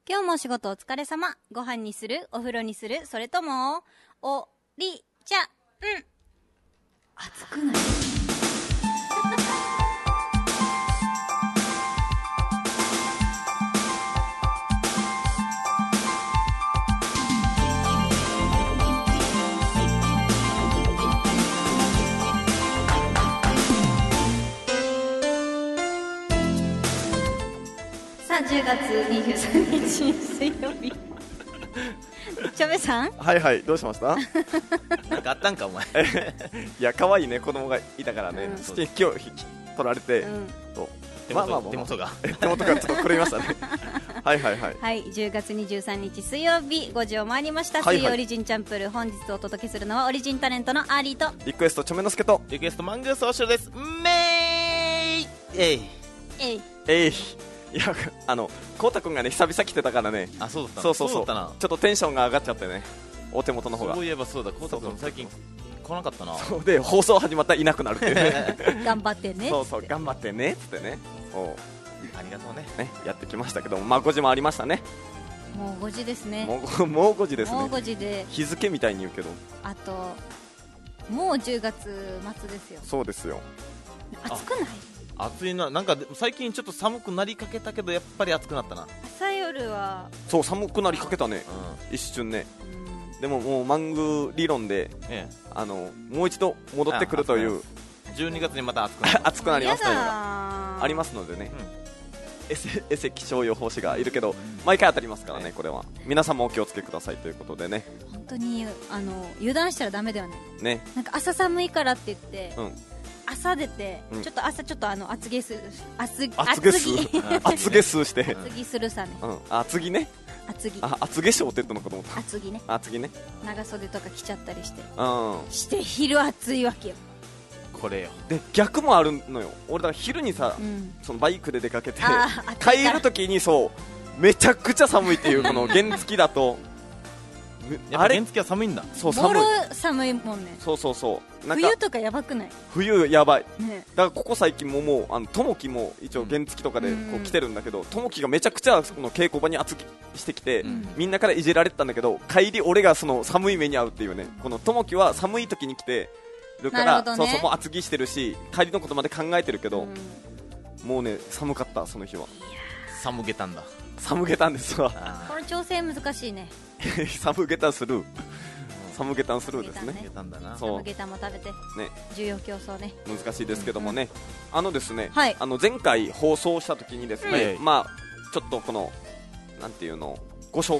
今日もお仕事お疲れ様。ご飯にする？お風呂にする？それともおりちゃん。熱くない？10月23日水曜日。ちょめさん、 はいはい、どうしました？ なんかあったんかお前。 いや、可愛いね、子供がいたからね、今日取られて、 手元がちょっとくれましたね。はいはいはい。 はい、10月23日水曜日5時を回りました。 はいはい、 水曜オリジンチャンプル、本日お届けするのはオリジンタレントのアーリーとリクエストちょめのすけとリクエストマングースおしろです。めーいえいえい。いや、こうたくんがね、久々来てたからね。 あ、そうだったそうちょっとテンションが上がっちゃってね、お手元の方が。 そういえばそうだ、こうたくん最近来なかったな。 そうで、放送始まったらいなくなるっていうね。 頑張ってね。 そう頑張ってねっつってね。 ありがとうね。 やってきましたけども、まあ5時もありましたね。 もう5時ですね。 もう5時ですね。 もう5時で、 日付みたいに言うけど、 あともう10月末ですよ。 そうですよ。 暑くない？ 暑いな。なんか最近ちょっと寒くなりかけたけど、やっぱり暑くなったな。 朝夜はそう寒くなりかけたね、一瞬ね。でももうマング理論で、もう一度戻ってくるという 12月にまた暑くなりますというのがあありますのでね、エセ気象予報士がいるけど毎回当たりますからね。これは皆さんもお気をつけくださいということでね。 本当に油断したらダメだよね。なんか朝寒いからって言って、朝出て、ちょっと朝ちょっと厚着する厚着して厚着するさね。 厚着ね。厚着症って言ったのかと思った。 厚着ね。長袖とか着ちゃったりして昼暑いわけよ。 これよ。 で逆もあるのよ。俺だから昼にさ、そのバイクで出かけて帰るときにめちゃくちゃ寒いっていうこの原付だとあれ原付は寒いんだ。 そう寒いもんね。 そう冬とかやばくない？ 冬やばい、だからここ最近ももうともきも一応原付とかでこう来てるんだけど、ともきがめちゃくちゃその稽古場に厚着してきて、みんなからいじられてたんだけど、帰り俺がその寒い目に遭うっていうね。このともきは寒い時に来てるから、もう厚着してるし帰りのことまで考えてるけど、もうね寒かった。その日は寒げたんだ。 寒げたんですわ。 これ調整難しいね。 寒げたスルーですね。 サムゲタンも食べて、重要競争ね。 難しいですけどもね。ですね、前回放送した時にですね、まあちょっとこのなんていうのご紹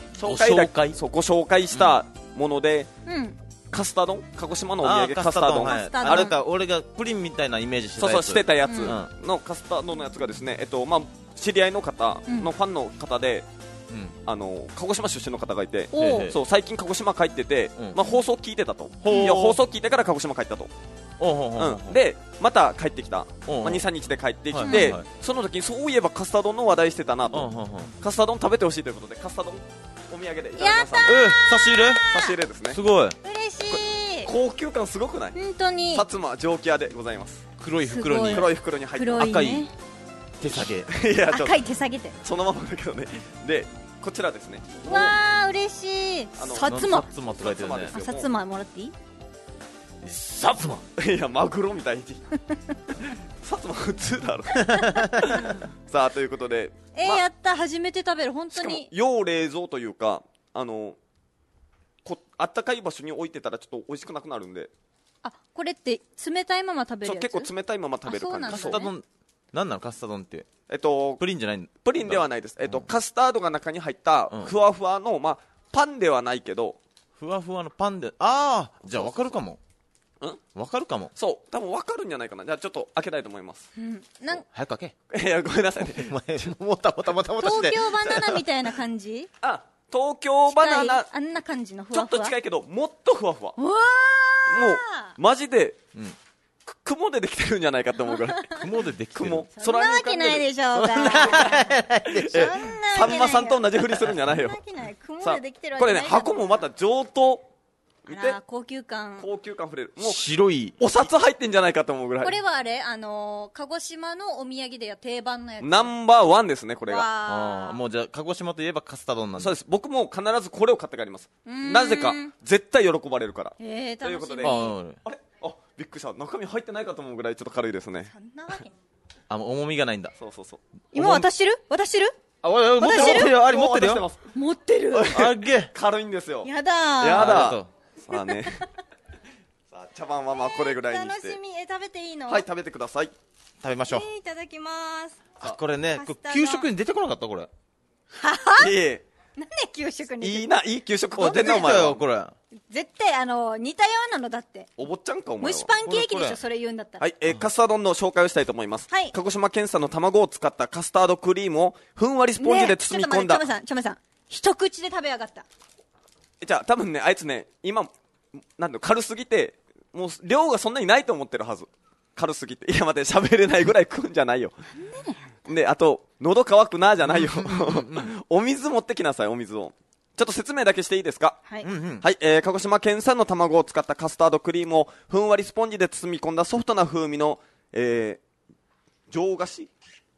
介したもので、カスタードン、鹿児島のお土産カスタードン、 あれか、俺がプリンみたいなイメージしてたやつ。 してたやつのカスタードのやつがですね、まあ知り合いの方のファンの方で、鹿児島出身の方がいて、最近鹿児島帰ってて、放送聞いてたと。放送聞いてから鹿児島帰ったと。でまた帰ってきた、2、3日で帰ってきて、その時にそういえばカスタードの話題してたなと。カスタード食べてほしいということで、カスタードお土産でいただきました。 差し入れですね。 すごい嬉しい。 高級感すごくない？ 本当に。 薩摩蒸気屋でございます。 黒い袋に入って赤い手下げ。 赤い手下げてそのままだけどね。でこちらですね。 わー嬉しい。薩摩って書いてるね。 薩摩もらっていい？ 薩摩。 いやマグロみたいに薩摩普通だろ。さあということで、 やった。初めて食べる。本当に要冷蔵というか、あったかい場所に置いてたらちょっと美味しくなくなるんで。 これって冷たいまま食べるやつ？ 結構冷たいまま食べる感じ。 カスタードンなんなの？カスタードンってプリンじゃない？ プリンではないです。カスタードが中に入ったふわふわの、パンではないけどふわふわのパンで、じゃあ分かるかも。分かるかも。 そう多分分かるんじゃないかな。じゃあちょっと開けたいと思います。 早く開け。 いやごめんなさいね。 もたして東京バナナみたいな感じ？ 東京バナナあんな感じのふわふわ。 ちょっと近いけどもっとふわふわ。もうマジで雲でできてるんじゃないかと思うぐらい。 雲でできてる。 そんなわけないでしょうが。 さんまさんと同じふりするんじゃないよ。 雲でできてるわけない。 これね、箱もまた上等見て、 高級感触れる。もう白いお札入ってんじゃないかと思うぐらい。 これはあれ鹿児島のお土産では定番のやつ。 ナンバーワンですね、これが。 もうじゃあ鹿児島といえばカスタードなんだ。 そうです。僕も必ずこれを買って帰ります。なぜか絶対喜ばれるから。ということで、あれ、びっくりした。中身入ってないかと思うぐらいちょっと軽いですね。 そんなわけ。 重みがないんだ。 そうそうそう。 今渡してる？ 持ってるよ。あれ持ってるよ。 持ってる。 あげ軽いんですよ。 やださあね。さあ茶碗はまあこれぐらいにして。 楽しみ。食べていいの？ はい、食べてください。 食べましょう。 いただきます。 これね、給食に出てこなかったこれ。 なんで給食に？ いい給食食ってんなお前は。 これ絶対似たようなのだって。 お坊ちゃんかお前は。 蒸しパンケーキでしょ、それ言うんだったら。 はい、カスタードの紹介をしたいと思います。 はい。 鹿児島県産の卵を使ったカスタードクリームをふんわりスポンジで包み込んだ。 ちょめさん。一口で食べやがった。 じゃあ多分ね、あいつね、今、なんだ軽すぎて、もう量がそんなにないと思ってるはず。軽すぎて。いや待って、喋れないぐらい食うんじゃないよ。で、あと、喉乾くなじゃないよ。お水持ってきなさい、お水を。ちょっと説明だけしていいですか？ はい。 はい、鹿児島県産の卵を使ったカスタードクリームをふんわりスポンジで包み込んだソフトな風味の、上菓子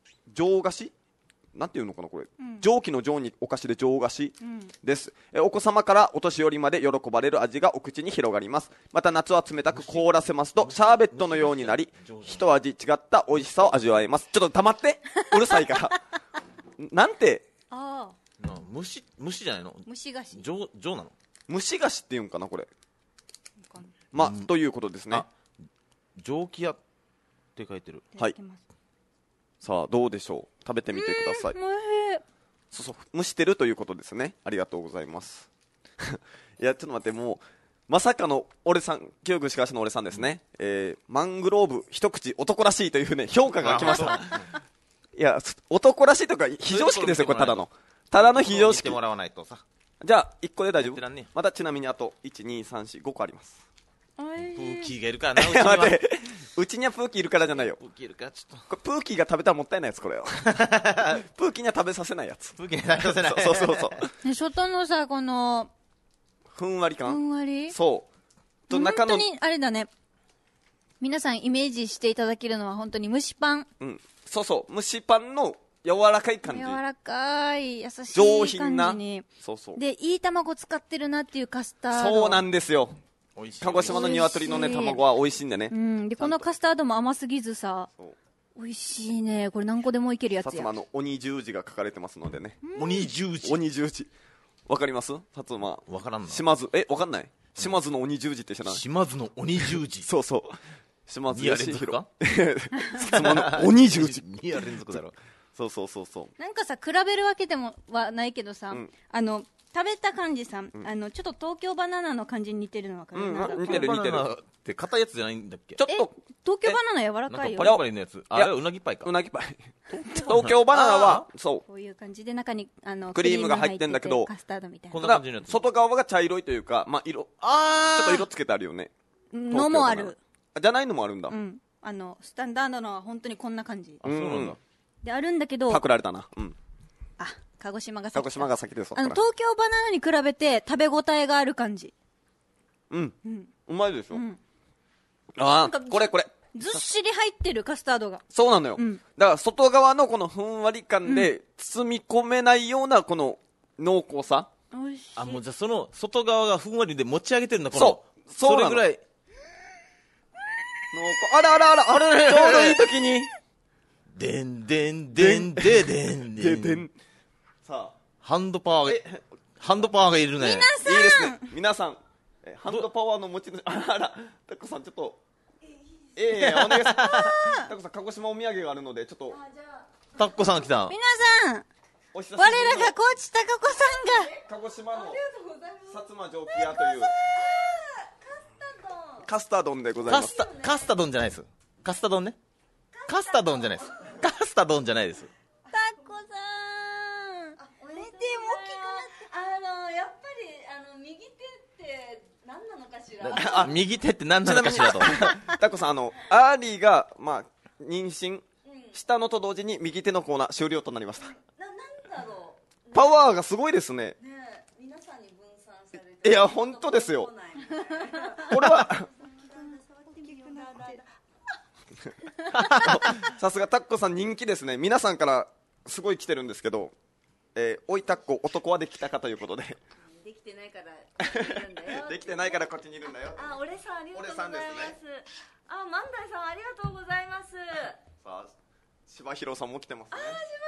なんていうのかなこれ、蒸気の蒸にお菓子で上菓子です、お子様からお年寄りまで喜ばれる味がお口に広がります。また夏は冷たく凍らせますとシャーベットのようになり一味違った美味しさを味わえます。ちょっと黙ってうるさいからなんて虫じゃないの？ 虫菓子。 上なの？ 虫菓子っていうんかなこれ。まあということですね。 蒸気屋って書いてる。 はい。さあどうでしょう、食べてみてください。そう蒸してるということですね。ありがとうございますいやちょっと待って、もうまさかの俺さん、清串川市の俺さんですね、マングローブ一口男らしいというね評価が来ましたいや男らしいとか非常識ですよ、これただの非常識。 もらわないとさ。 じゃあ1個で大丈夫？またちなみにあと 1,2,3,4,5 個あります。 プーキーがいるからな。 待って、うちにはプーキーいるからじゃないよ。 プーキーいるからちょっとこれプーキーが食べたらもったいないやつ、これはプーキーには食べさせないやつ。 プーキーには食べさせないそう外のさ、このふんわり感。 ふんわり。 そうと中の本当にあれだね、皆さんイメージしていただけるのは本当に蒸しパン。 そう蒸しパンの柔らかい感じ。 柔らかい優しい感じ上品な。 でいい卵使ってるなっていうカスタード。 そうなんですよ。鹿児島の鶏のね卵は美味しいんでね。 でこのカスタードも甘すぎずさ、美味しいね。これ何個でもいけるやつや。 薩摩の鬼十字が書かれてますのでね。 鬼十字わかります？薩摩わからんの？ 島津わかんない？島津の鬼十字って知らない？ 島津の鬼十字そう島津義弘か薩摩の鬼十字 2夜連続だろ。 そうなんかさ比べるわけでもはないけどさ、食べた感じさ、ちょっと東京バナナの感じに似てるの分かる？ 似てるって硬いやつじゃないんだっけ？ ちょっと東京バナナ柔らかいよ。 パリパリのやつ。あれはうなぎパイか。 うなぎパイ東京バナナはこういう感じで中にクリームが入ってんだけど、 カスタードみたいな。 こんな感じのやつ。 外側が茶色いというか、まあちょっと色つけてあるよね。 のもある。 じゃないのもあるんだ。 スタンダードのは本当にこんな感じ。 そうなんだ。 であるんだけど、 パクられたな。 鹿児島が先です。 東京バナナに比べて食べ応えがある感じ。 うまいでしょ。これずっしり入ってるカスタードが。 そうなのよ。だから外側のこのふんわり感で包み込めないようなこの濃厚さ。 美味しい。 もうじゃあその外側がふんわりで持ち上げてるんだ。 それぐらい。 あらちょうどいい時にでんでんでんででんでん。 さあハンドパワーがいるね。 いいですね。皆さんハンドパワーの持ち主。タコさんちょっとお願いします。タコさん鹿児島お土産があるのでちょっと。 タコさん来た。 皆さん我らが高知タコさんが鹿児島の薩摩蒸気屋というカスタ丼でございます。 カスタ丼じゃないです。カスタ丼ね。カスタ丼じゃないです。カスタ丼じゃないです。 タコさん目でも大きくなって、やっぱり右手って何なのかしら。 右手って何なのかしらと。 タコさんアーリーが妊娠したのと同時に右手のコーナー終了となりました。 なんだろう。パワーがすごいですね。 皆さんに分散されて。 いや本当ですよ。 これはさすがタッコさん人気ですね。皆さんからすごい来てるんですけど、おいタッコ男はできたかということで。 できてないからこっちにいるんだよ。 できてないからこっちにいるんだよ。 あ、俺さんありがとうございます。 俺さんですね。 あ、万代さんありがとうございます。 さあ、柴弘さんも来てますね。 あ、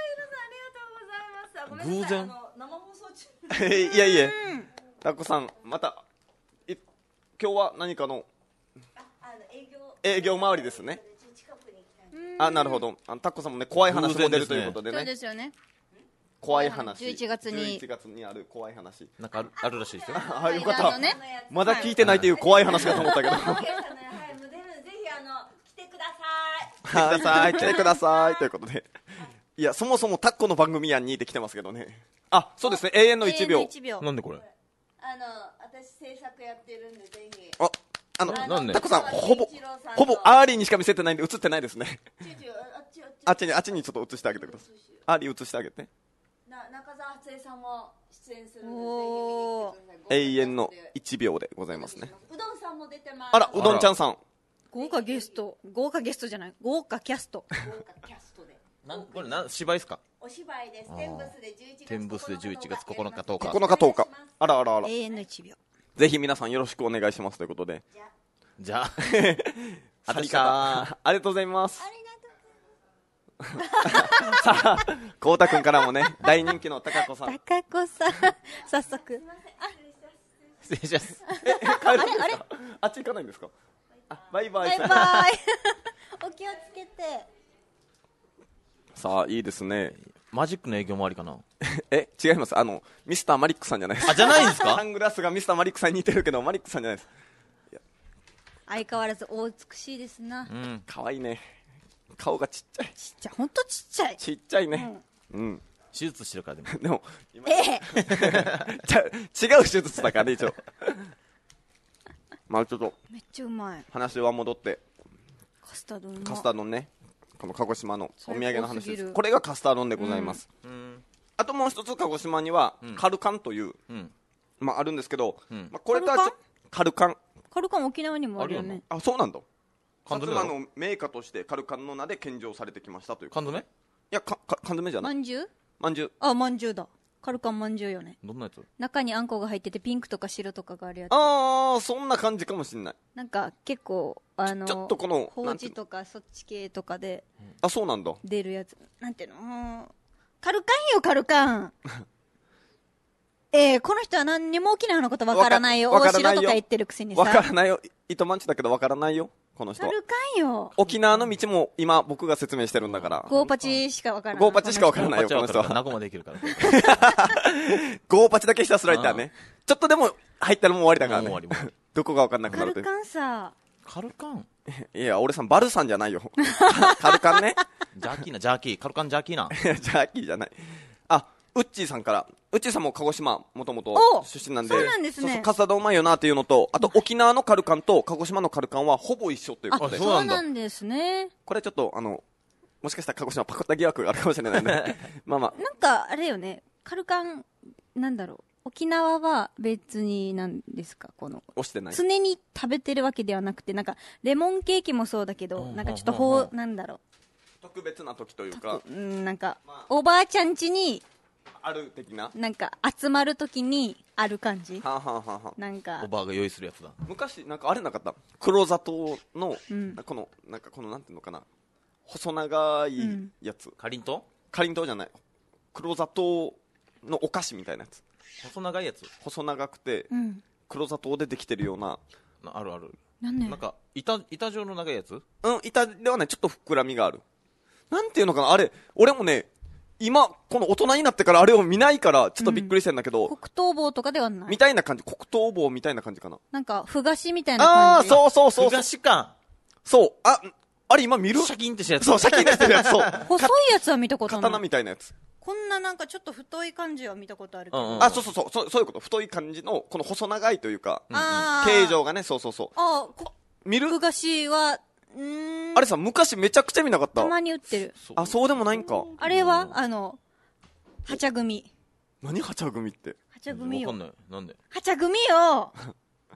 柴弘さんありがとうございます。ごめんなさい、生放送中。 いやいや、タッコさんまた今日は何かの営業周りですね。あ、なるほど。タッコさんもね、怖い話も出るということでね。 そうですよね。 怖い話。 11月にある怖い話。 なんかあるらしいですよ。 あ、よかった。まだ聞いてないという怖い話かと思ったけど。 ぜひ来てください。 来てくださいということで。いや、そもそもタッコの番組やんにって来てますけどね。あ、そうですね。永遠の1秒。 なんでこれ？ 私制作やってるんでぜひ。 なんで？ タッコさんほぼアーリーにしか見せてないんで映ってないですね。あっちにちょっと映してあげてください。アーリー映してあげて。 中澤初江さんも出演するので永遠の1秒でございますね。 うどんさんも出てます。 あら、うどんちゃんさん。 豪華キャストじゃない、豪華キャストでこれ芝居ですか？ お芝居です。 天ブスで11月9日10日 9日10日。あら。 永遠の1秒。 ぜひ皆さんよろしくお願いしますということで。 じゃあありがとうございます。さあ、こうたくんからもね、大人気の高子さん。 早速。 失礼します。 帰るんですか？あっち行かないんですか？バイバイ。 お気をつけて。 さあ、いいですね。 マジックの営業もありかな？ 違います。ミスターマリックさんじゃないです。 あ、じゃないんですか？ サングラスがミスターマリックさんに似てるけど、マリックさんじゃないです。 相変わらずお美しいですな。 可愛いね。顔がちっちゃい。 ほんとちっちゃい。 ちっちゃいね。 手術してるからでも。違う手術だからね、一応。まあちょっと。 めっちゃうまい。 話は戻って。 カスタードね。この鹿児島のお土産の話です。これがカスタードでございます。あともう一つ鹿児島にはカルカンという、あるんですけど、これとはカルカン沖縄にもあるよね。 あ、そうなんだ。薩摩の銘菓としてカルカンの名で献上されてきましたという。 缶詰？ いや、缶詰じゃない。 まんじゅう。 あ、 まんじゅうだ。カルカンまんじゅうよね。 どんなやつ？ 中にあんこが入っててピンクとか白とかがあるやつ。 ああ、そんな感じかもしれない。 なんか結構ちょっとこのほうじとかそっち系とかで。 あ、そうなんだ。 出るやつ。なんていうの？カルカン。この人は何にも沖縄のことわからないよ。大城とか言ってるくせにさ。 わからないよ。糸満地だけどわからないよ。この人。 カルカンよ。 沖縄の道も今僕が説明してるんだから。 ゴーパチしかわからない。 ゴーパチしかわからないよ、この人は。 ナゴまでいけるから。 ゴーパチだけひたすら言ったらね。ちょっとでも入ったらもう終わりだからね。 もう終わり。 どこがわかんなくなるという。カルカンさ。 カルカン？ いや、俺さんバルさんじゃないよ。カルカンね。 ジャーキー。カルカンジャーキーな。 ジャーキーじゃない。あ、ウッチーさんから。ウッチーさんも鹿児島もともと出身なんで。 そうなんですね。 カスタードうまいよなっていうのと、あと沖縄のカルカンと鹿児島のカルカンはほぼ一緒ということで。 そうなんですね。 これちょっともしかしたら鹿児島パクった疑惑があるかもしれないね。なんかあれよね、カルカン、なんだろう。沖縄は別に何ですか、 押してない。 常に食べてるわけではなくて、なんかレモンケーキもそうだけど、なんかちょっとなんだろう。 特別な時というか。 なんか、おばあちゃん家に、 ある的ななんか集まるときにある感じ。 なんかおばあが用意するやつだ。 昔なんかあれなかった。黒砂糖の、このなんていうのかな、細長いやつ。 かりんとうじゃない。黒砂糖のお菓子みたいなやつ。 細長いやつ。 細長くて、黒砂糖でできてるような。 ある。 なんか板状の長いやつ。 板ではね、ちょっと膨らみがある。なんていうのかな、あれ俺もね。今、この大人になってからあれを見ないから、ちょっとびっくりしてんだけど。 黒糖棒とかではない。 みたいな感じ。黒糖棒みたいな感じかな。 なんか、ふがしみたいな感じ。 そう。 ふがしか。 そう。あれ今見る？ シャキンってしたやつ。 そう、シャキンってしてるやつ。そう。 細いやつは見たことない。 刀みたいなやつ。 こんななんかちょっと太い感じは見たことあるけど。そういうこと。太い感じの、この細長いというか、形状がね、そう。見る？ ふがしは、 あれさ、昔めちゃくちゃ見なかった。 たまに売ってる。 あ、そうでもないんか。 あれははちゃ組。 何はちゃ組って。 はちゃ組よ。 わかんない。なんで？ はちゃ組よ。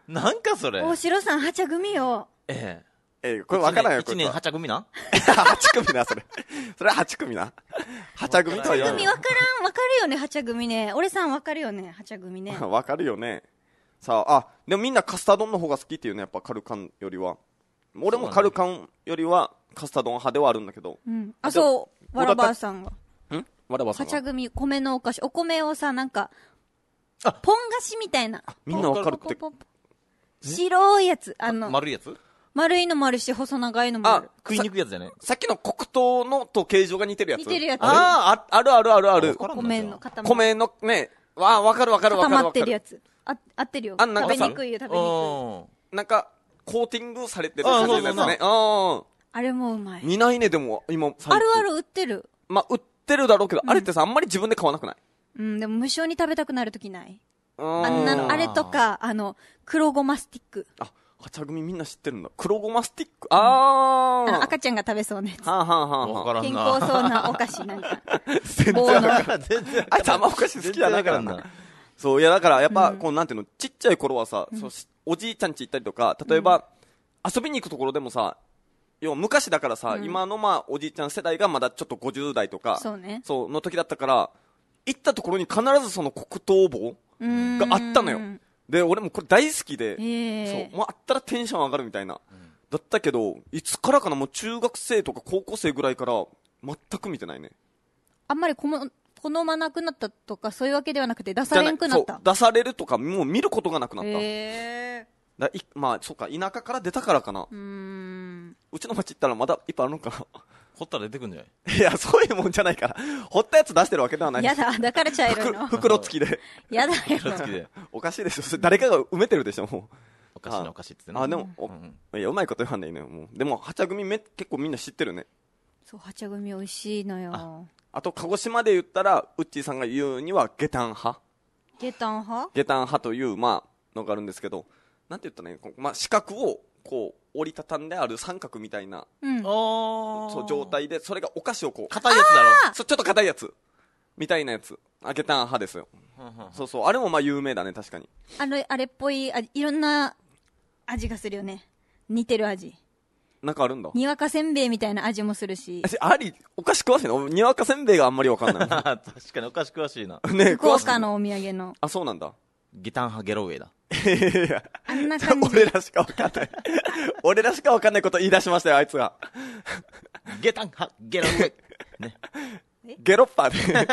なんかそれ。 大城さん、はちゃ組よ。 これわからんよ、 1年はちゃ組な 8組な、それ。それは8組な。はちゃ組とは言わない。 組わかるよね、はちゃ組ね。俺さんわかるよね、はちゃ組ね。 わかるよね。さあ、でもみんなカスタードンの方が好きっていうね、やっぱカルカンよりは。俺もカルカンよりはカスタードン派ではあるんだけど。 そう、わらばあさんが。 わらばさんが。 はちゃ組、米のお菓子。お米をさ、なんか、ポン菓子みたいな。 みんなわかるって。 白いやつ。 丸いやつ丸いのもあるし、細長いのもある。 食いにくいやつじゃね。 さっきの黒糖のと形状が似てるやつ。 似てるやつ。 ある。 お米の塊。 米のね、わかる。 固まってるやつ。合ってるよ。 なんか食べにくいよ、食べにくい。 なんか、コーティングされてる感じのやつね。 あれもうまい。 見ないね、でも、今、 ある売ってる。 売ってるだろうけど、あれってさ、あんまり自分で買わなくない？ でも無償に食べたくなるときない？あれとか、黒ごまスティック。 はちゃ組みんな知ってるんだ。黒ごまスティック。 赤ちゃんが食べそうなやつ。健康そうなお菓子なんか。 全然わからん。あいつあんまお菓子好きじゃないからな。そう、いやだからやっぱ、こうなんていうの、ちっちゃい頃はさ、おじいちゃん家行ったりとか、例えば、遊びに行くところでもさ、要は昔だからさ、今のおじいちゃん世代がまだちょっと50代とか、そうの時だったから、行ったところに必ずその黒糖棒があったのよ。で、俺もこれ大好きで、そう、あったらテンション上がるみたいな。だったけど、いつからかな、もう中学生とか高校生ぐらいから、全く見てないね。 あんまり好まなくなったとか、そういうわけではなくて、出されんくなった。 出されるとか、もう見ることがなくなった。そうか、田舎から出たからかな。うちの町行ったらまだいっぱいあるのかな。 掘ったら出てくんじゃない？ いや、そういうもんじゃないから。掘ったやつ出してるわけではない。 やだ、だから茶色いの。 袋付きで。 やだよ。 袋付きで。 おかしいでしょ。それ誰かが埋めてるでしょ、もう。 おかしいな、おかしいってね。 でも、いや、うまいこと言わんでいいのよ、もう。でも、はちゃ組結構みんな知ってるね。 そう、はちゃ組美味しいのよ。 あと、鹿児島で言ったら、ウッチーさんが言うには、ゲタン派。 ゲタン派？ ゲタン派という、のがあるんですけど、なんて言ったらいいの？四角を、こう、折りたたんである三角みたいな、そう状態で、それがお菓子をこう、 硬いやつだろ。 ちょっと硬いやつ。みたいなやつ。ゲタン派ですよ。そうそう。あれも有名だね、確かに。 あれっぽい、いろんな味がするよね。似てる味。 なんかあるんだ。 にわかせんべいみたいな味もするし。 お菓子詳しいの？にわかせんべいがあんまりわかんない。 確かにお菓子詳しいな。 ね、 福岡のお土産の。 あ、そうなんだ。 ゲタン派ゲロウェイだ。 あんな感じ。 俺らしかわかんない。俺らしかわかんないこと言い出しましたよ、あいつが。 ゲタン派ゲロウェイ。ね。 ゲロッパー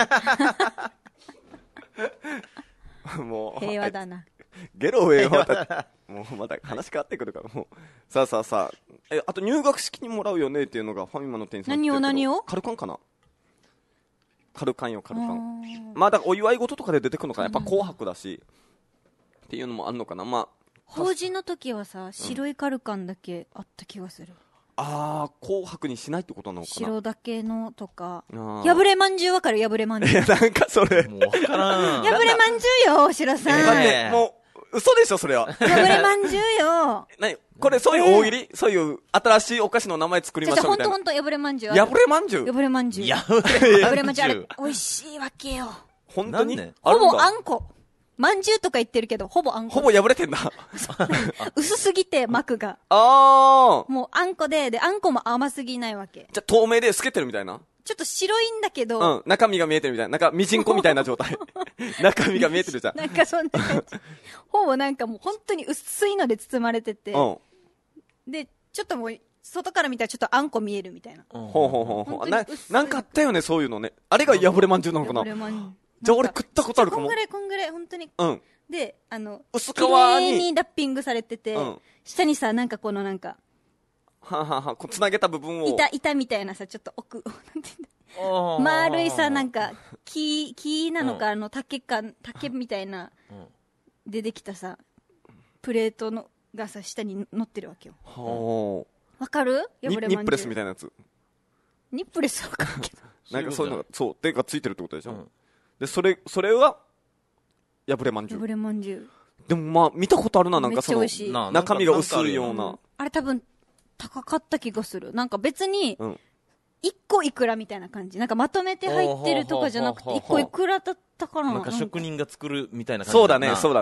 で。もう。 平和だな。 ゲロウェイはもうまた話変わってくるから、もう。さあ。あと入学式にもらうよねっていうのがファミマの店員さん。 何をカルカンかな？カルカン。だからお祝い事とかで出てくるのかな？やっぱ紅白だし。っていうのもあんのかな。 法事の時はさ、白いカルカンだけあった気がする。 紅白にしないってことなのかな。 白だけのとか。破れまんじゅうわかる？破れまんじゅう。 なんかそれ。 もうわからん。 破れまんじゅうよ、白さん。 もう、嘘でしょ、それは。 破れまんじゅうよ。 これ、そういう大喜利？そういう新しいお菓子の名前作りましょうみたいな。 ほんと、破れまんじゅう。 破れまんじゅう？ 破れまんじゅう。 破れまんじゅう。あれ、美味しいわけよ。 本当に？ ほぼあんこ。まんじゅうとか言ってるけど、ほぼあんこ。 ほぼ破れてんだ。 薄すぎて、膜が。 もうあんこで、あんこも甘すぎないわけ。 じゃあ透明で透けてるみたいな？ ちょっと白いんだけど。 中身が見えてるみたいな。なんか、みじんこみたいな状態。中身が見えてるじゃん。 なんかそんな感じ。ほぼなんかもう本当に薄いので包まれてて。で、ちょっともう、外から見たらちょっとあんこ見えるみたいな。 なんかあったよね、そういうのね。あれが破れまんじゅうなのかな？じゃあ俺食ったことあるかも。 こんぐらい、本当に。で、 薄皮に。綺麗にラッピングされてて、下にさ、なんかこのなんか、 つなげた部分を。 板みたいなさ、ちょっと奥、なんていうんだ。丸いさ、なんか、木なのか、竹みたいな、でできたさ、プレートがさ、下に乗ってるわけよ。わかる？ ニップレスみたいなやつ。 ニップレスわかるけど。 なんかそういうのが、そう、手がついてるってことでしょ？で、それは、破れまんじゅう。 破れまんじゅう。 でも見たことあるな、なんかその、中身が薄いような。 あれ多分、高かった気がする。なんか別に、一個いくらみたいな感じ。なんかまとめて入ってるとかじゃなくて、一個いくらだったかな。 なんか職人が作るみたいな感じ。 そうだね。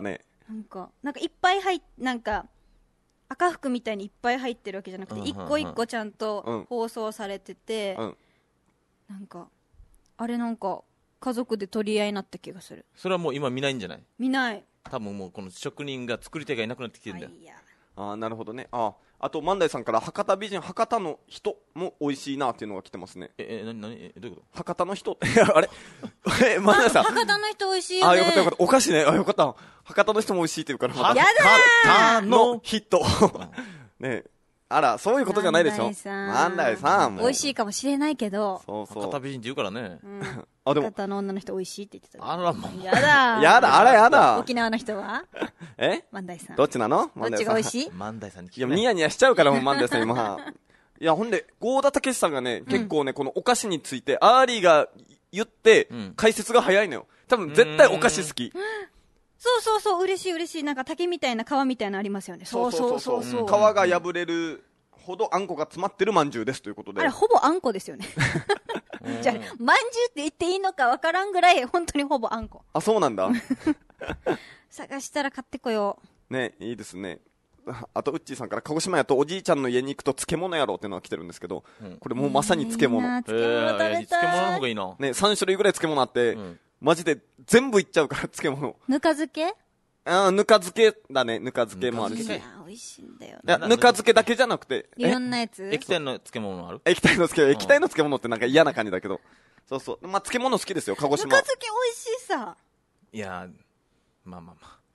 なんかいっぱいなんか赤服みたいにいっぱい入ってるわけじゃなくて、一個一個ちゃんと包装されてて、なんかあれなんか家族で取り合いになった気がする。 それはもう今見ないんじゃない？ 見ない。 多分もうこの職人が作り手がいなくなってきてるんだよ。 なるほどね。あと万代さんから博多美人博多の人も美味しいなっていうのが来てますね。 どういうこと？ 博多の人あれ万代さん博多の人美味しいよね。 よかったよかった。おかしいね。よかった。博多の人も美味しいって言うからやだー博多の人ね、あら、そういうことじゃないでしょ。万代さん美味しいかもしれないけど。 博多美人って言うからね。 博多の女の人美味しいって言ってた。 あらもう。 やだ。 やだ、あらやだ。 沖縄の人は万代さん。 どっちなの？ どっちが美味しい？ 万代さんに聞く。 いや、ニヤニヤしちゃうからもう万代さん今。いや、ほんで、郷田武史さんがね、結構ね、このお菓子について、アーリーが言って、解説が早いのよ。多分絶対お菓子好き。 そう、嬉しい。なんか竹みたいな皮みたいなのありますよね。そう。 皮が破れるほどあんこが詰まってるまんじゅうですということで。 あれ、ほぼあんこですよね。じゃあ、まんじゅうって言っていいのかわからんぐらい、本当にほぼあんこ。 あ、そうなんだ。 探したら買ってこよう。ね、いいですね。あと、ウッチーさんから、鹿児島やとおじいちゃんの家に行くと漬物やろうっていうのが来てるんですけど、これもうまさに漬物。 漬物食べたい。 漬物の方がいいな。 ね、3種類ぐらい漬物あって、マジで全部いっちゃうから漬物。 ぬか漬け？ ぬか漬けだね。ぬか漬けもあるし。 美味しいんだよね。 いや、ぬか漬けだけじゃなくて。 いろんなやつ？ 液体の漬物ある？ 液体の漬物ってなんか嫌な感じだけど。そう。まあ、漬物好きですよ、鹿児島。 ぬか漬け美味しいさ。 いやまあ。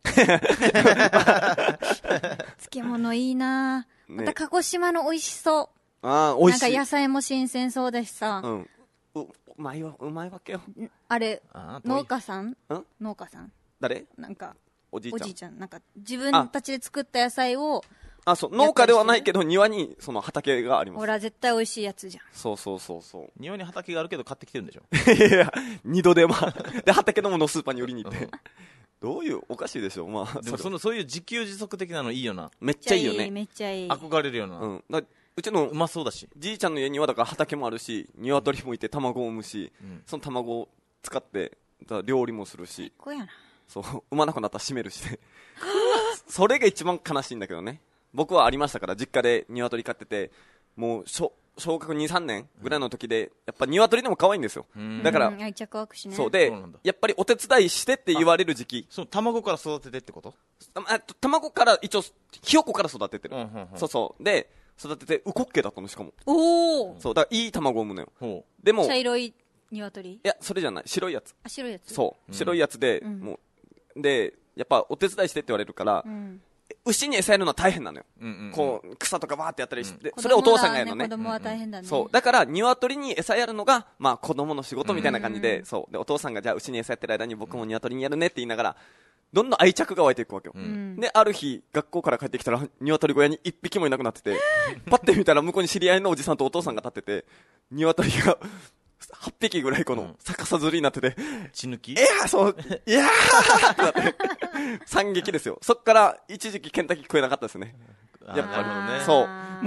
漬物いいな。また鹿児島の美味しそう。 美味しい。 なんか野菜も新鮮そうだしさ。 うまいわけよ。 あれ、農家さん誰？ なんか、 おじいちゃん。なんか、自分たちで作った野菜を。 そう、農家ではないけど、庭にその畑があります。 ほら、絶対美味しいやつじゃん。 そう。 庭に畑があるけど買ってきてるんでしょ？ いや、二度手間。で、畑のものをスーパーに売りに行って。どういう、おかしいでしょ。まあ、 でもそういう自給自足的なのいいよな。 めっちゃいいよね。 めっちゃいい。 憧れるよな。 うちのうまそうだし、 じいちゃんの家にはだから畑もあるし、鶏もいて卵を産むし、その卵を使って料理もするし、そう、産まなくなったら閉めるしね。それが一番悲しいんだけどね。僕はありましたから、実家で鶏飼ってて、もう小学2、3年ぐらいの時で、やっぱ鶏でも可愛いんですよ。だから、 愛着湧くしね。 そうで、やっぱりお手伝いしてって言われる時期。 そう、卵から育ててってこと？ 卵から一応、ひよこから育ててる。そう。で、育てて、ウコッケだったの、しかも。 そう、 だからいい卵を産むのよ。でも、 茶色い鶏？いや、それじゃない。白いやつ。 白いやつ？ そう。白いやつで、もう、で、やっぱお手伝いしてって言われるから、牛に餌やるのは大変なのよ。こう、草とかバーってやったりして、それお父さんがやるのね。 子供は大変だね。 そう。だから、鶏に餌やるのが、まあ、子供の仕事みたいな感じで、そう。で、お父さんがじゃあ牛に餌やってる間に僕も鶏にやるねって言いながら、どんどん愛着が湧いていくわけよ。で、ある日、学校から帰ってきたら、鶏小屋に一匹もいなくなってて、パッて見たら向こうに知り合いのおじさんとお父さんが立ってて、鶏が、8匹ぐらいこの逆さずりになってて、 血抜き？ いやーってなって、惨劇ですよ。そっから一時期ケンタッキー食えなかったですね。やっぱりね。 そう。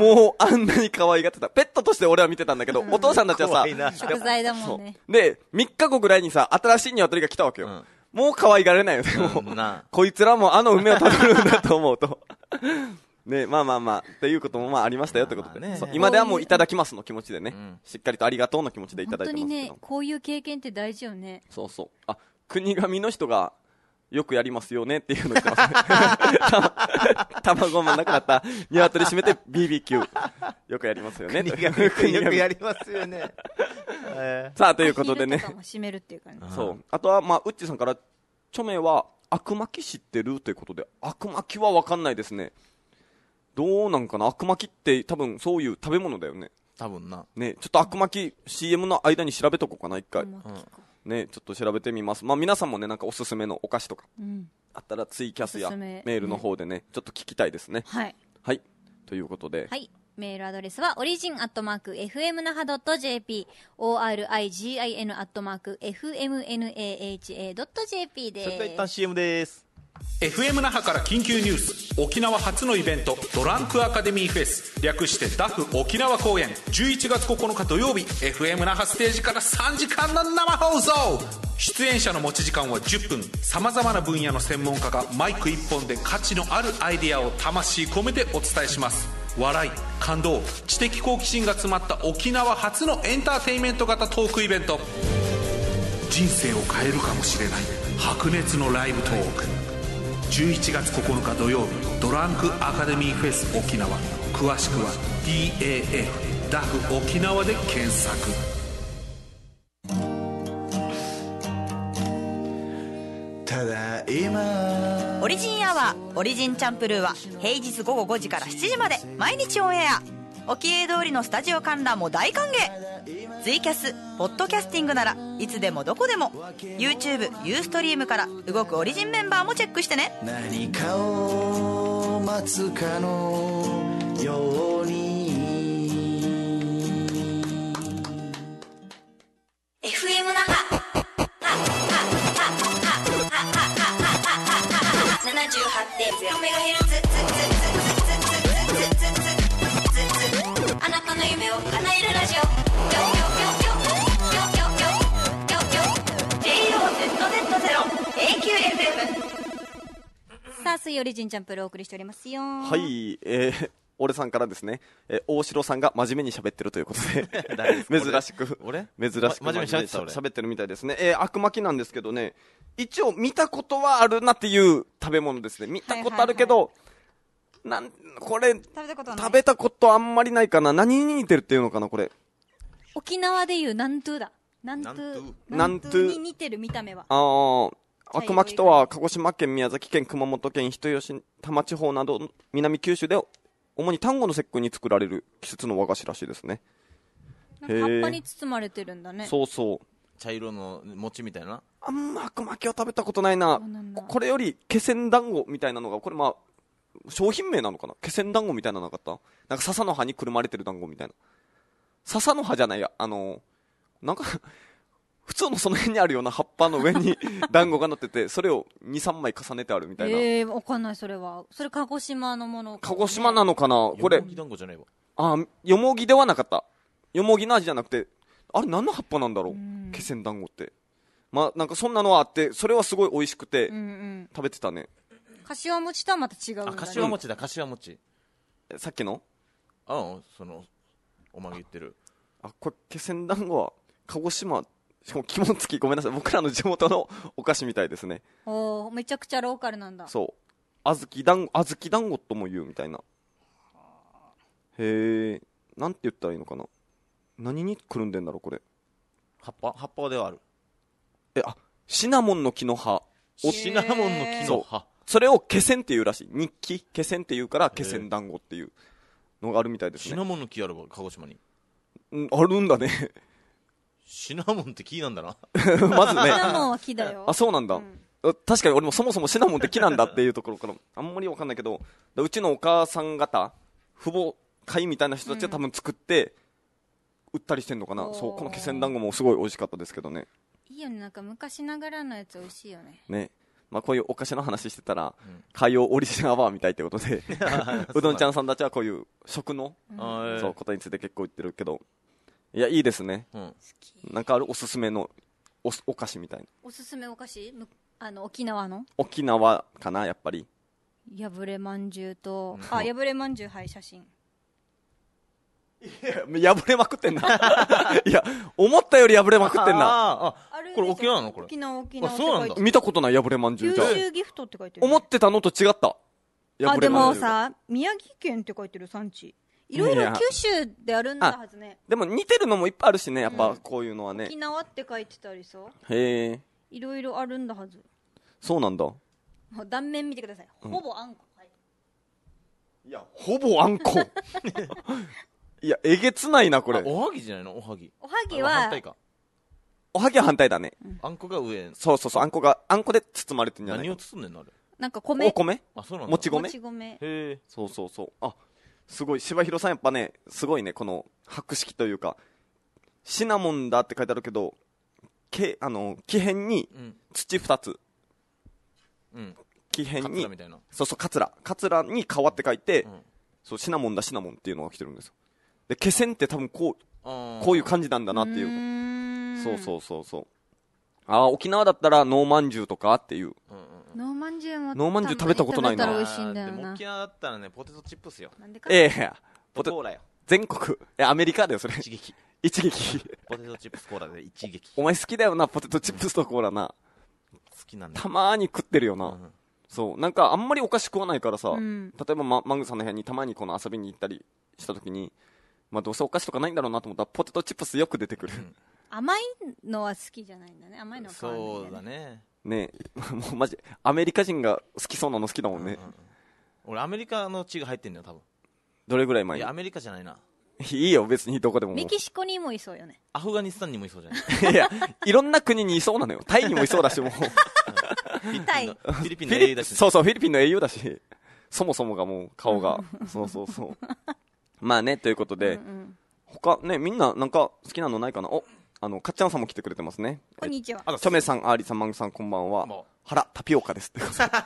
もうあんなに可愛がってた。ペットとして俺は見てたんだけど、お父さんたちはさ、 食材だもんね。 で、3日後ぐらいにさ、新しい鶏が来たわけよ。もう可愛がれないよね、もう。こいつらもあの梅を食べるんだと思うと。ね、まあ、っていうこともまあありましたよってことで、ね、今ではもういただきますの気持ちでね、しっかりとありがとうの気持ちでいただいてますけど。 本当にね、こういう経験って大事よね。 そう。国神の人がよくやりますよねっていうの言ってますね。卵もなくなった鶏締めて BBQ。よくやりますよね。 国神よくやりますよね。 さあ、ということでね。 締めるっていうかね。 そう。あとは、まあ、ウッチーさんから、著名は、あくまき知ってるということで、あくまきはわかんないですね。どうなんかな、あくまきって多分そういう食べ物だよね。 多分な。 ね、ちょっとあくまき CM の間に調べとこうかな、一回。ね、ちょっと調べてみます。まあ皆さんもね、なんかおすすめのお菓子とか、あったらツイキャスやメールの方でね、ちょっと聞きたいですね。 はい。 はい。ということで。 はい。メールアドレスは、origin@fmnaha.jp、origin@fmnaha.jp です。 それでは一旦 CM です。 FM 那覇から緊急ニュース。沖縄初のイベントドランクアカデミーフェス、略してダフ沖縄公演、11月9日土曜日 FM 那覇ステージから3時間の生放送。出演者の持ち時間は10分。さまざまな分野の専門家がマイク1本で価値のあるアイデアを魂込めてお伝えします。笑い、感動、知的好奇心が詰まった沖縄初のエンターテインメント型トークイベント。人生を変えるかもしれない白熱のライブトーク。11月9日土曜日ドランクアカデミーフェス沖縄。詳しくは DAF ダフ沖縄で検索。 ただいまオリジンアワーオリジンチャンプルーは平日午後5時から7時まで毎日オンエア。沖永通りのスタジオ観覧も大歓迎。ツイキャス、ポッドキャスティングならいつでもどこでも YouTube、ユーストリームから動くオリジンメンバーもチェックしてね。 何かを待つかのように FM 那覇 78.0MHz あなたの夢を叶えるラジオ。 さあ、水曜オリジンチャンプルをお送りしておりますよ。 はい、俺さんからですね、大城さんが真面目に喋ってるということで珍しく俺珍しく真面目に喋ってるみたいですね。悪魔きなんですけどね、一応見たことはあるなっていう食べ物ですね。見たことあるけど、これ食べたことあんまりないかな。何に似てるっていうのかなこれ。 沖縄でいう南東だ。南東に似てる見た目は。 悪魔きとは鹿児島県、宮崎県、熊本県、人吉、多摩地方など南九州で主に端午の節句に作られる季節の和菓子らしいですね。 なんか葉っぱに包まれてるんだね。 そうそう。 茶色の餅みたいな。 あんま悪魔きは食べたことないな。これより気仙団子みたいなのが、これまあ商品名なのかな。気仙団子みたいなのなかった？なんか笹の葉にくるまれてる団子みたいな。笹の葉じゃないや、なんか普通のその辺にあるような葉っぱの上に団子が乗ってて、それを2、3枚重ねてあるみたいな。 わかんない、それは。それ鹿児島のもの、ね。 鹿児島なのかなこれ。 よもぎ団子じゃないわ。 よもぎではなかった。よもぎの味じゃなくて、あれ何の葉っぱなんだろう気仙団子って。まあなんかそんなのはあって、それはすごい美味しくて、食べてたね。 柏餅とはまた違うんだね。 柏餅だ、柏餅。 さっきのその、おまげ言ってる。 これ気仙団子は、鹿児島、しかも肝付き、ごめんなさい。僕らの地元のお菓子みたいですね。 めちゃくちゃローカルなんだ。 そう。小豆団子とも言うみたいな。へえ、なんて言ったらいいのかな。何にくるんでんだろう、これ。 葉っぱではある。 シナモンの木の葉。 シナモンの木の葉。 それを気仙っていうらしい。日記気仙っていうから気仙団子っていうのがあるみたいですね。 シナモンの木あるわ、鹿児島に。 あるんだね。 シナモンって木なんだな。 まずね。 シナモンは木だよ。 そうなんだ。確かに俺もそもそもシナモンって木なんだっていうところからあんまりわかんないけど、うちのお母さん方、父母会みたいな人たちは多分作って売ったりしてんのかな。そう、この気仙団子もすごい美味しかったですけどね。 いいよね、なんか昔ながらのやつ美味しいよね。 ね。まあこういうお菓子の話してたら、海洋オリジンアワーみたいってことで、うどんちゃんさんたちはこういう食の、そう、ことについて結構言ってるけど、いや、いいですね。なんかあるおすすめのお菓子みたいな。 おすすめお菓子沖縄の沖縄かな、やっぱり。 破れまんじゅうと、破れまんじゅう、はい、写真。 いや、破れまくってんな。いや、思ったより破れまくってんな。 これ沖縄なのこれ。 沖縄そうなんだ。 見たことない破れまんじゅうじゃ。 九州ギフトって書いてる。 思ってたのと違った。 でもさ、宮城県って書いてる産地。いろいろ九州であるんだはずね。 でも似てるのもいっぱいあるしね、やっぱこういうのはね。 沖縄って書いてたりさ。 へえ。 いろいろあるんだはず。 そうなんだ。 断面見てください。ほぼあんこ。 いや、ほぼあんこ。いや、えげつないな、これ。 おはぎじゃないのおはぎ。 おはぎは、 反対か。 おはぎは反対だね。 あんこが上。 そう、あんこで包まれてんじゃない。 何を包んでんのあれ。 なんか米。 お米？ そうなんだ。 もち米？ もち米。 へえ。 そう。すごい、柴弘さんやっぱね、すごいね、この博識というか、シナモンだって書いてあるけど、木片に土2つ。 木偏にカツラみたいな、 そうそう、カツラに川って書いて、そうシナモンっていうのが来てるんですよ。で気仙って多分こういう感じなんだなっていうそう沖縄だったらノーマンジュとかっていう、 ノーマンジュもノーマンジュ食べたことないな。 食べたら美味しいんだよな。 でも沖縄だったらねポテトチップスよ。 なんでかポテコーラよ。 全国アメリカだよそれ。 一撃ポテトチップスコーラで一撃。 お前好きだよなポテトチップスとコーラな。 好きなんだ。 たまーに食ってるよな、そうなんかあんまりお菓子食わないからさ、例えばマングさんの部屋にたまにこの遊びに行ったりした時に、まあどうせお菓子とかないんだろうなと思ったらポテトチップスよく出てくる、 甘いのは好きじゃないんだね。甘いのは変わらないんそうだね。 ねもうマジアメリカ人が好きそうなの好きだもんね、 俺アメリカの血が入ってんだよ多分。 どれぐらい前に。 いやアメリカじゃないな。 いいよ別にどこでも。 メキシコにもいそうよね。 アフガニスタンにもいそうじゃない。 いやいろんな国にいそうなのよ。タイにもいそうだしもうタイフィリピンの英雄だし、 そうそうフィリピンの英雄だし、そもそもがもう顔がそうまあねということで、他ねみんななんか好きなのないかな。かっちゃんさんも来てくれてますね。 こんにちは。 チョメさん、アーリさん、マングさん、こんばんは。原タピオカですって。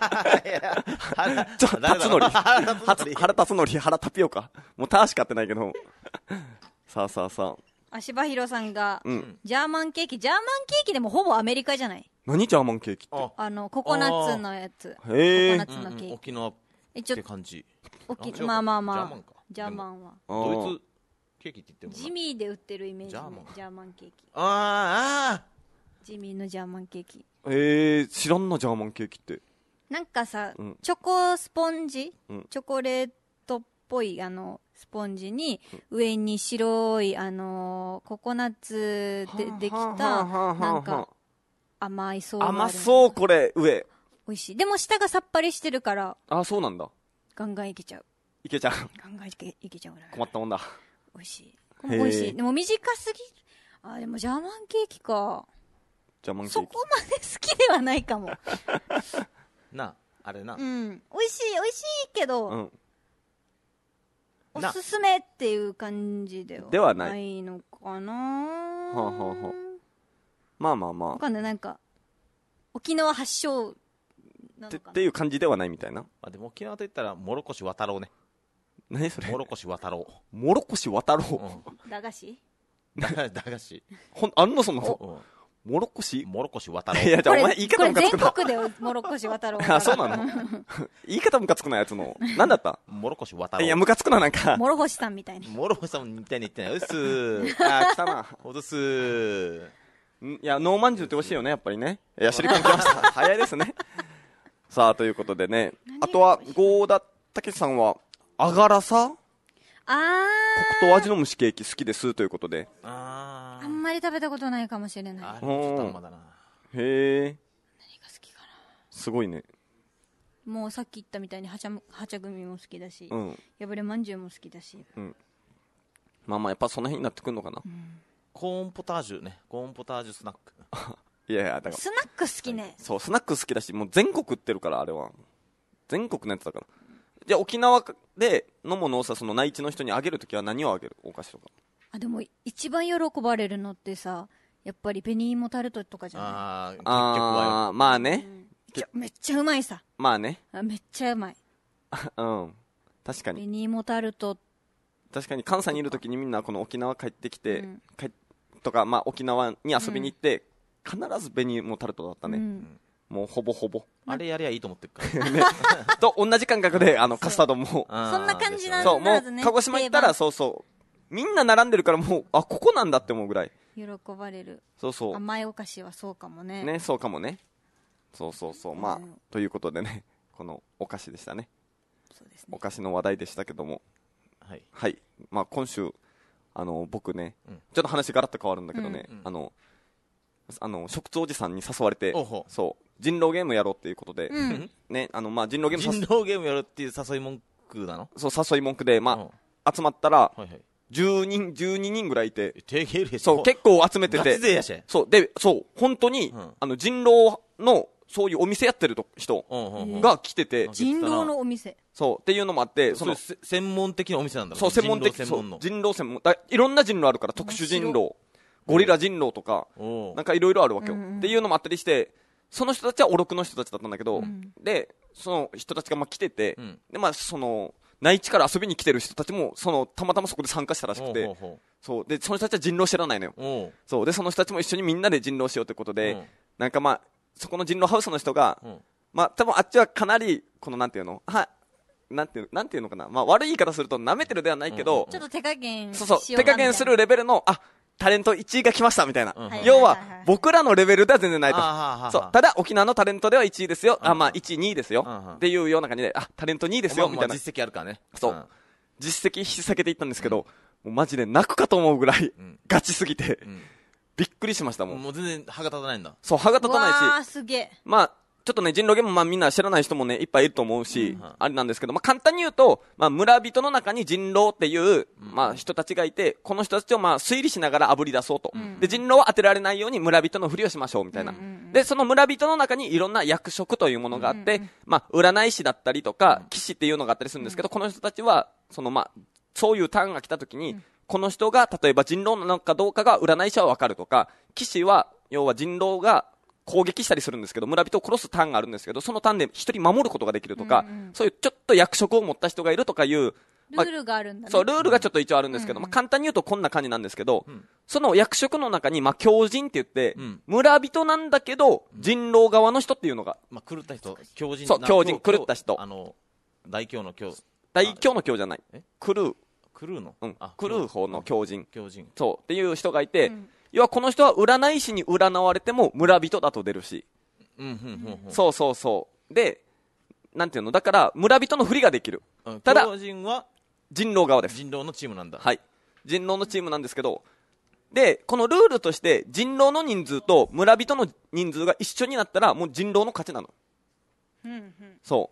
辰徳。原辰徳、原タピオカ。もうターしかってないけど。さあ。 足場広さんが、ジャーマンケーキでもほぼアメリカじゃない？ 何ジャーマンケーキって？ ココナッツのやつ。ココへナッツのケーキ。 沖縄って感じ。 まあ。 ジャーマンか。 ジャーマンは。 ドイツケーキって言ってもジミーで売ってるイメージね。ジャーマンケーキ。ジミーのジャーマンケーキ。 知らんなジャーマンケーキって。 なんかさ、チョコスポンジ、 チョコレートっぽいスポンジに、上に白いココナッツでできたなんか甘い層がある。 甘そうこれ上。 美味しい。でも下がさっぱりしてるから。 そうなんだ。 ガンガンいけちゃう。ガンガンいけちゃうぐらい。 困ったもんだ。 美味しい。美味しい。でも短すぎ。でもジャーマンケーキか。 ジャーマンケーキ。 そこまで好きではないかも。 あれな。 美味しいけど、おすすめっていう感じではないのかな。 まあ。 わかんない。なんか、沖縄発祥なのかなっていう感じではないみたいな。 でも沖縄といったら、もろこし渡ろうね。 何それ？ もろこし渡ろう。 もろこし渡ろう。 駄菓子？ 駄菓子。 あんのそんなの？もろこし渡ろう。 いや、じゃあお前言い方ムカつくな。 全国でもろこし渡ろう。 そうなの？言い方ムカつくなやつの。なんだった？ もろこし渡ろう。 いや、ムカつくななんか。 もろほしさんみたいに。 もろほしさんみたいに言ってない。うっすー。 来たな。 おどすー。 いや、ノーマンジュって美味しいよね、やっぱりね。いや、手裏剣来ました。早いですね。さあ、ということでね。あとは、郷田武さんは、あがらさ？黒糖味の蒸しケーキ好きですということで。 あんまり食べたことないかもしれない。 ちょっと甘だな。 へえ。 何が好きかな。 すごいね。 もうさっき言ったみたいにはちゃ組も好きだし、破れまんじゅうも好きだし。 まあやっぱその辺になってくるのかな。 コーンポタージュね。コーンポタージュスナック。 いやだから。 スナック好きね。 そう、スナック好きだし、もう全国売ってるから、あれは。全国のやつだから。じゃあ沖縄でのものをさ、その内地の人にあげるときは何をあげる？お菓子とか。 でも一番喜ばれるのってさ、やっぱり紅芋タルトとかじゃない？ 結局はまあね。 めっちゃうまいさ。 まあね。 めっちゃうまい。 確かに。 紅芋タルト。 確かに関西にいるときにみんなこの沖縄帰ってきて、とか、まあ沖縄に遊びに行って、必ず紅芋タルトだったね。もうほぼほぼ。 あれやりゃいいと思ってるからね。と同じ感覚でカスタードも。 そんな感じなんだ。 そう、もう鹿児島行ったらみんな並んでるからもう、ここなんだって思うぐらい。 喜ばれる。 そう。 甘いお菓子はそうかもね。 ね、そうかもね。そう。まあ、ということでね、このお菓子でしたね。 そうですね。 お菓子の話題でしたけども。はい。まあ今週、僕ね、ちょっと話ガラッと変わるんだけどね、食通おじさんに誘われて、人狼ゲームやろうっていうことで、ね、まあ人狼ゲームやるっていう誘い文句なの？ そう、誘い文句で、まあ、集まったら、12人ぐらいいて、そう、結構集めてて、そう、本当に、人狼の、そういうお店やってる人が来てて、 人狼のお店。 そう、っていうのもあって、 専門的なお店なんだろう。 そう、専門的、人狼専門。いろんな人狼あるから、特殊人狼、ゴリラ人狼とか、なんかいろいろあるわけよ。っていうのもあったりして、 その人たちはおろくの人たちだったんだけど、で、その人たちがまあ来てて、で、まあその、内地から遊びに来てる人たちも、たまたまそこで参加したらしくて、そう、で、その人たちは人狼知らないのよ。そう、で、その人たちも一緒にみんなで人狼しようということで、なんかまあ、そこの人狼ハウスの人が、まあ多分あっちはかなり、なんていうのなんていうのかな、まあ悪い言い方すると舐めてるではないけど、 ちょっと手加減そう、手加減するレベルの、タレント1位が来ましたみたいな。要は、僕らのレベルでは全然ないと。そう。ただ、沖縄のタレントでは1位ですよ。まあ、1位、2位ですよ。っていうような感じで、タレント2位ですよ、みたいな。 実績あるからね。 そう。実績引き下げていったんですけど、もうマジで泣くかと思うぐらい、ガチすぎて、びっくりしましたもん。 もう全然歯が立たないんだ。 そう、歯が立たないし。 わー、すげえ。 まあ、ちょっとね、人狼ゲーム、まあみんな知らない人もね、いっぱいいると思うし、あれなんですけど、まあ簡単に言うと、まあ村人の中に人狼っていう、まあ人たちがいて、この人たちをまあ推理しながら炙り出そうと。で、人狼は当てられないように村人のふりをしましょう、みたいな。で、その村人の中にいろんな役職というものがあって、まあ占い師だったりとか、騎士っていうのがあったりするんですけど、この人たちは、まあ、そういうターンが来た時に、この人が、例えば人狼なのかどうかが占い師はわかるとか、騎士は、要は人狼が、攻撃したりするんですけど、村人を殺すターンがあるんですけど、そのターンで一人守ることができるとか、そういうちょっと役職を持った人がいるとかいう、 ルールがあるんだね。 そう、ルールがちょっと一応あるんですけど、まあ簡単に言うとこんな感じなんですけど、その役職の中に、まあ狂人って言って、村人なんだけど、人狼側の人っていうのが。 まあ狂った人、狂人。 そう、狂人、狂った人。 大凶の凶。 大凶の凶じゃない。狂うの。うん。狂う方の狂人。そう、っていう人がいて、要はこの人は占い師に占われても村人だと出るし。そうそうそう。で、なんていうのだから村人のふりができる。ただ、 狂人は人狼側です。 人狼のチームなんだ。 はい。人狼のチームなんですけど、で、このルールとして人狼の人数と村人の人数が一緒になったらもう人狼の勝ちなの。そう。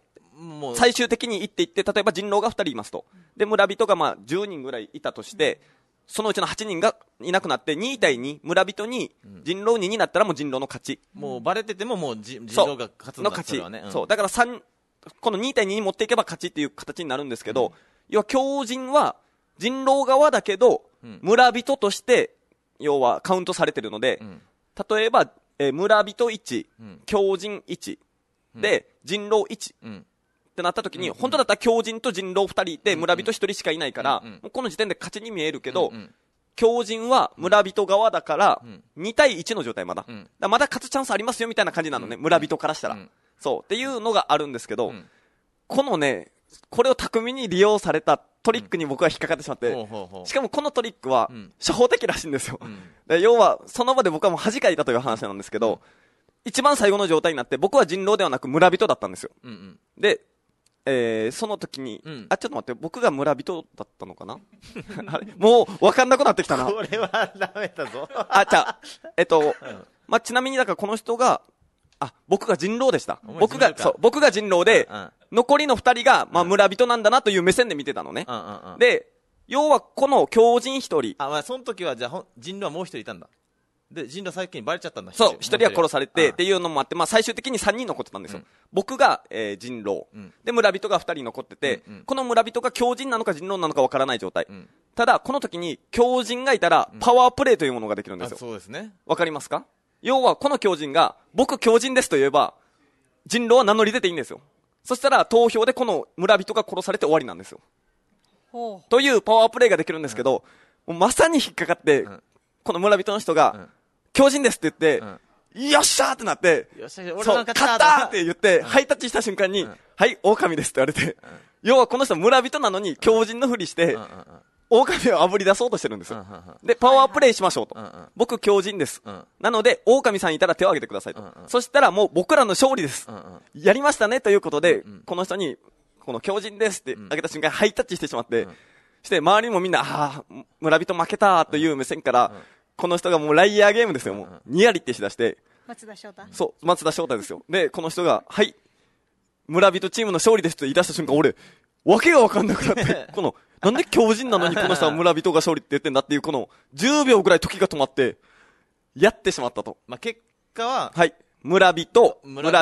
もう最終的に行っていって、例えば人狼が2人いますと。で、村人がまあ10人ぐらいいたとして、そのうちの8人がいなくなって2対2、村人に人狼2になったらもう人狼の勝ち。 もうバレててももう人狼が勝つんだ。 の勝ち。そう。だからこの2対2に持っていけば勝ちっていう形になるんですけど、要は狂人は人狼側だけど、村人として要はカウントされてるので、例えば、村人1、狂人1、で、人狼1。ってなった時に、本当だったら狂人と人狼2人いて、村人1人しかいないから、もうこの時点で勝ちに見えるけど、狂人は村人側だから、2対1の状態まだ。まだ勝つチャンスありますよみたいな感じなのね、村人からしたら。そう。っていうのがあるんですけど、このね、これを巧みに利用されたトリックに僕は引っかかってしまって、しかもこのトリックは、初歩的らしいんですよ。要は、その場で僕はもう恥かいたという話なんですけど、一番最後の状態になって、僕は人狼ではなく村人だったんですよ。で、その時に、ちょっと待って、僕が村人だったのかなあれもう分かんなくなってきたな。 これはダメだぞ。 まあ、ちなみにだからこの人が、僕が人狼でした。僕が人狼で、残りの二人が、まあ、村人なんだなという目線で見てたのね。で、要はこの狂人一人。 まあ、その時はじゃあ、人狼はもう一人いたんだ。で、人狼最近バレちゃったんだ。 そう、一人は殺されてっていうのもあって、まあ最終的に3人残ってたんですよ。僕が、人狼、で、村人が2人残ってて、この村人が狂人なのか人狼なのかわからない状態。ただ、この時に狂人がいたら、パワープレイというものができるんですよ。 そうですね。 わかりますか？要は、この狂人が、僕狂人ですと言えば、人狼は名乗り出ていいんですよ。そしたら、投票でこの村人が殺されて終わりなんですよ。というパワープレイができるんですけど、もうまさに引っかかって、この村人の人が、狂人ですって言って、よっしゃーってなって、そう、勝ったって言って、ハイタッチした瞬間に、はい、狼ですって言われて、要はこの人村人なのに狂人のふりして、狼を炙り出そうとしてるんですよ。で、パワープレイしましょうと。僕狂人です。なので、狼さんいたら手を挙げてくださいと。そしたらもう僕らの勝利です。やりましたねということで、この人に、この狂人ですって挙げた瞬間、ハイタッチしてしまって、して周りもみんな、村人負けたという目線から、この人がもうライアーゲームですよ。もう、ニヤリってしだして。 松田翔太。 そう、松田翔太ですよ。で、この人が、はい、村人チームの勝利ですと言い出した瞬間、俺、わけがわかんなくなって、この、なんで狂人なのにこの人は村人が勝利って言ってんだっていう、この、10秒ぐらい時が止まって、やってしまったと。 まあ、結果は、 はい、村人、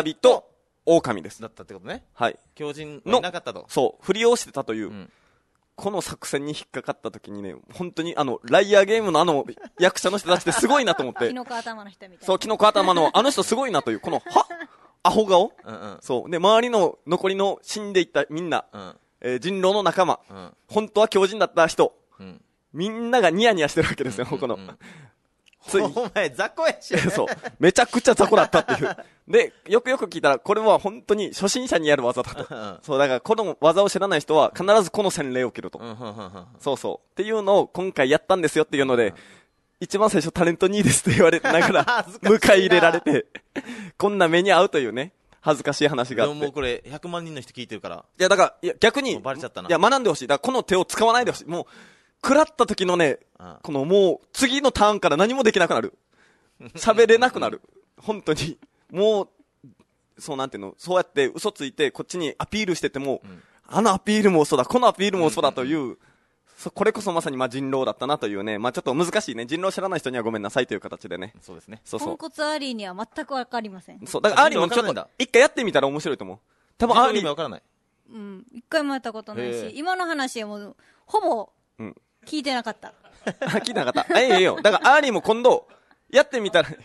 狼です。 だったってことね。 はい。 狂人はいなかったと。 そう、振りをしてたという。 この作戦に引っかかった時にね、本当にライアーゲームの役者の人たちってすごいなと思って。 キノコ頭の人みたいな。 そう、キノコ頭のあの人すごいなという、この、アホ顔、そう。で、周りの残りの死んでいったみんな、人狼の仲間、本当は狂人だった人、みんながニヤニヤしてるわけですよ、この。 お前、雑魚やし。 そう。めちゃくちゃ雑魚だったっていう。で、よくよく聞いたら、これは本当に初心者にやる技だと。そう、だからこの技を知らない人は必ずこの洗礼を切ると。そうそう。っていうのを今回やったんですよっていうので、一番最初タレント2位ですって言われながら、迎え入れられて、こんな目に遭うというね、恥ずかしい話があって。 でももうこれ、100万人の人聞いてるから。 いや、だから、いや、逆に、 バレちゃったな。 いや、学んでほしい。だからこの手を使わないでほしい。もう、食らった時のね、このもう、次のターンから何もできなくなる。喋れなくなる。本当に。もう、そうなんていうの、そうやって嘘ついて、こっちにアピールしてても、あのアピールも嘘だ、このアピールも嘘だという、これこそまさに人狼だったなというね、ちょっと難しいね。人狼知らない人にはごめんなさいという形でね。 そうですね。 そう。 ポンコツアーリーには全くわかりません。 そう、だからアーリーもちょっと、一回やってみたら面白いと思う。多分アーリー。 わからない。 一回もやったことないし、今の話はもう、ほぼ、聞いてなかった。 聞いてなかった。ええよ。だからアーリーも今度、やってみたら、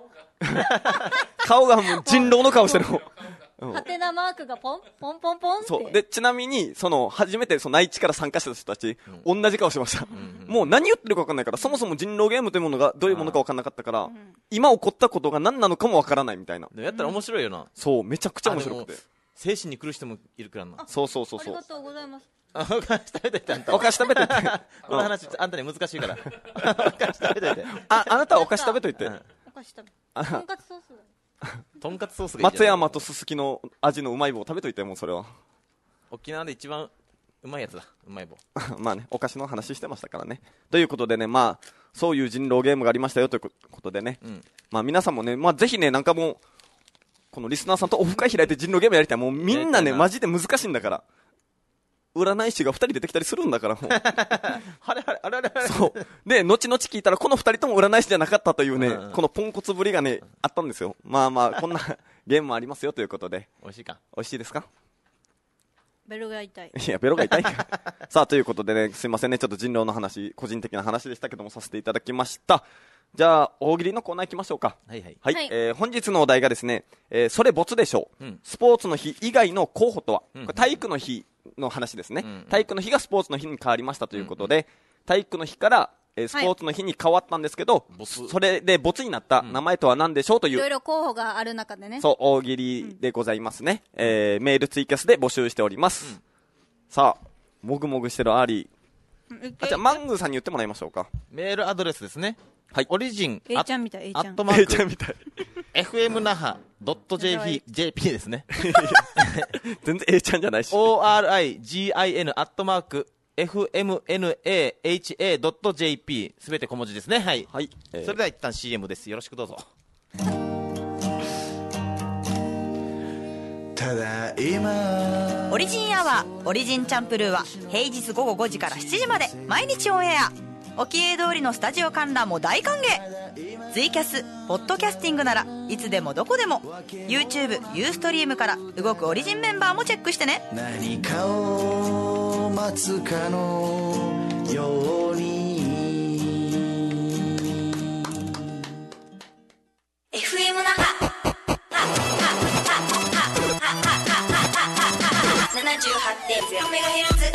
顔がもう人狼の顔してる。 ハテナマークがポンポンポンポンって。 そう。で、ちなみに、初めて内地から参加した人たち、同じ顔してました。もう何言ってるか分かんないから、そもそも人狼ゲームというものがどういうものか分かんなかったから、今起こったことが何なのかも分からないみたいな。 やったら面白いよな。 そう、めちゃくちゃ面白くて。 精神に来る人もいるからな。 そう。 ありがとうございます。 お菓子食べといて、あんた。 お菓子食べといて。 この話、あんたに難しいから。お菓子食べといて。 あなたはお菓子食べといて。 お菓子食べ。とんかつソースとんかつソースがいい。 松山とすすきの味のうまい棒食べといて、もうそれは。 沖縄で一番うまいやつだ、うまい棒。 まあね、お菓子の話してましたからね。ということでね、そういう人狼ゲームがありましたよということでね。皆さんもね、ぜひね、なんかもう、このリスナーさんとオフ会開いて人狼ゲームやりたい。もうみんなね、マジで難しいんだから。占い師が2人出てきたりするんだから、もう。 あれ。 そう。で、後々聞いたら、この2人とも占い師じゃなかったというね、このポンコツぶりがね、あったんですよ。こんなゲームもありますよということで。 美味しいか。 美味しいですか？ ベロが痛い。 いや、ベロが痛いか。さあ、ということでね、すいませんね、ちょっと人狼の話、個人的な話でしたけども、させていただきました。じゃあ、大喜利のコーナー行きましょうか。 はい。 本日のお題がですね、それ没でしょう。スポーツの日以外の候補とは、これ体育の日の話ですね。体育の日がスポーツの日に変わりましたということで、体育の日からスポーツの日に変わったんですけど、それで没になった名前とは何でしょうという。 いろいろ候補がある中でね。 そう、大喜利でございますね。メールツイキャスで募集しております。さあ、もぐもぐしてるアーリー。じゃあ、マングーさんに言ってもらいましょうか。 メールアドレスですね。 はい。 オリジン。 A ちゃんみたい、A ちゃん。 A ちゃんみたい。 fmnaha.jp ですね。 全然 A ちゃんじゃないし。 origin@fmnaha.jp すべて小文字ですね。はい。 はい。 それでは一旦 CM です。よろしくどうぞ。 ただ今オリジンアワーオリジンチャンプルーは平日午後5時から7時まで毎日オンエア。沖江通りのスタジオ観覧も大歓迎。ツイキャスポッドキャスティングならいつでもどこでも YouTube、ユーストリームから動くオリジンメンバーもチェックしてね。 何かを待つかのように FM 那覇 78.0MHz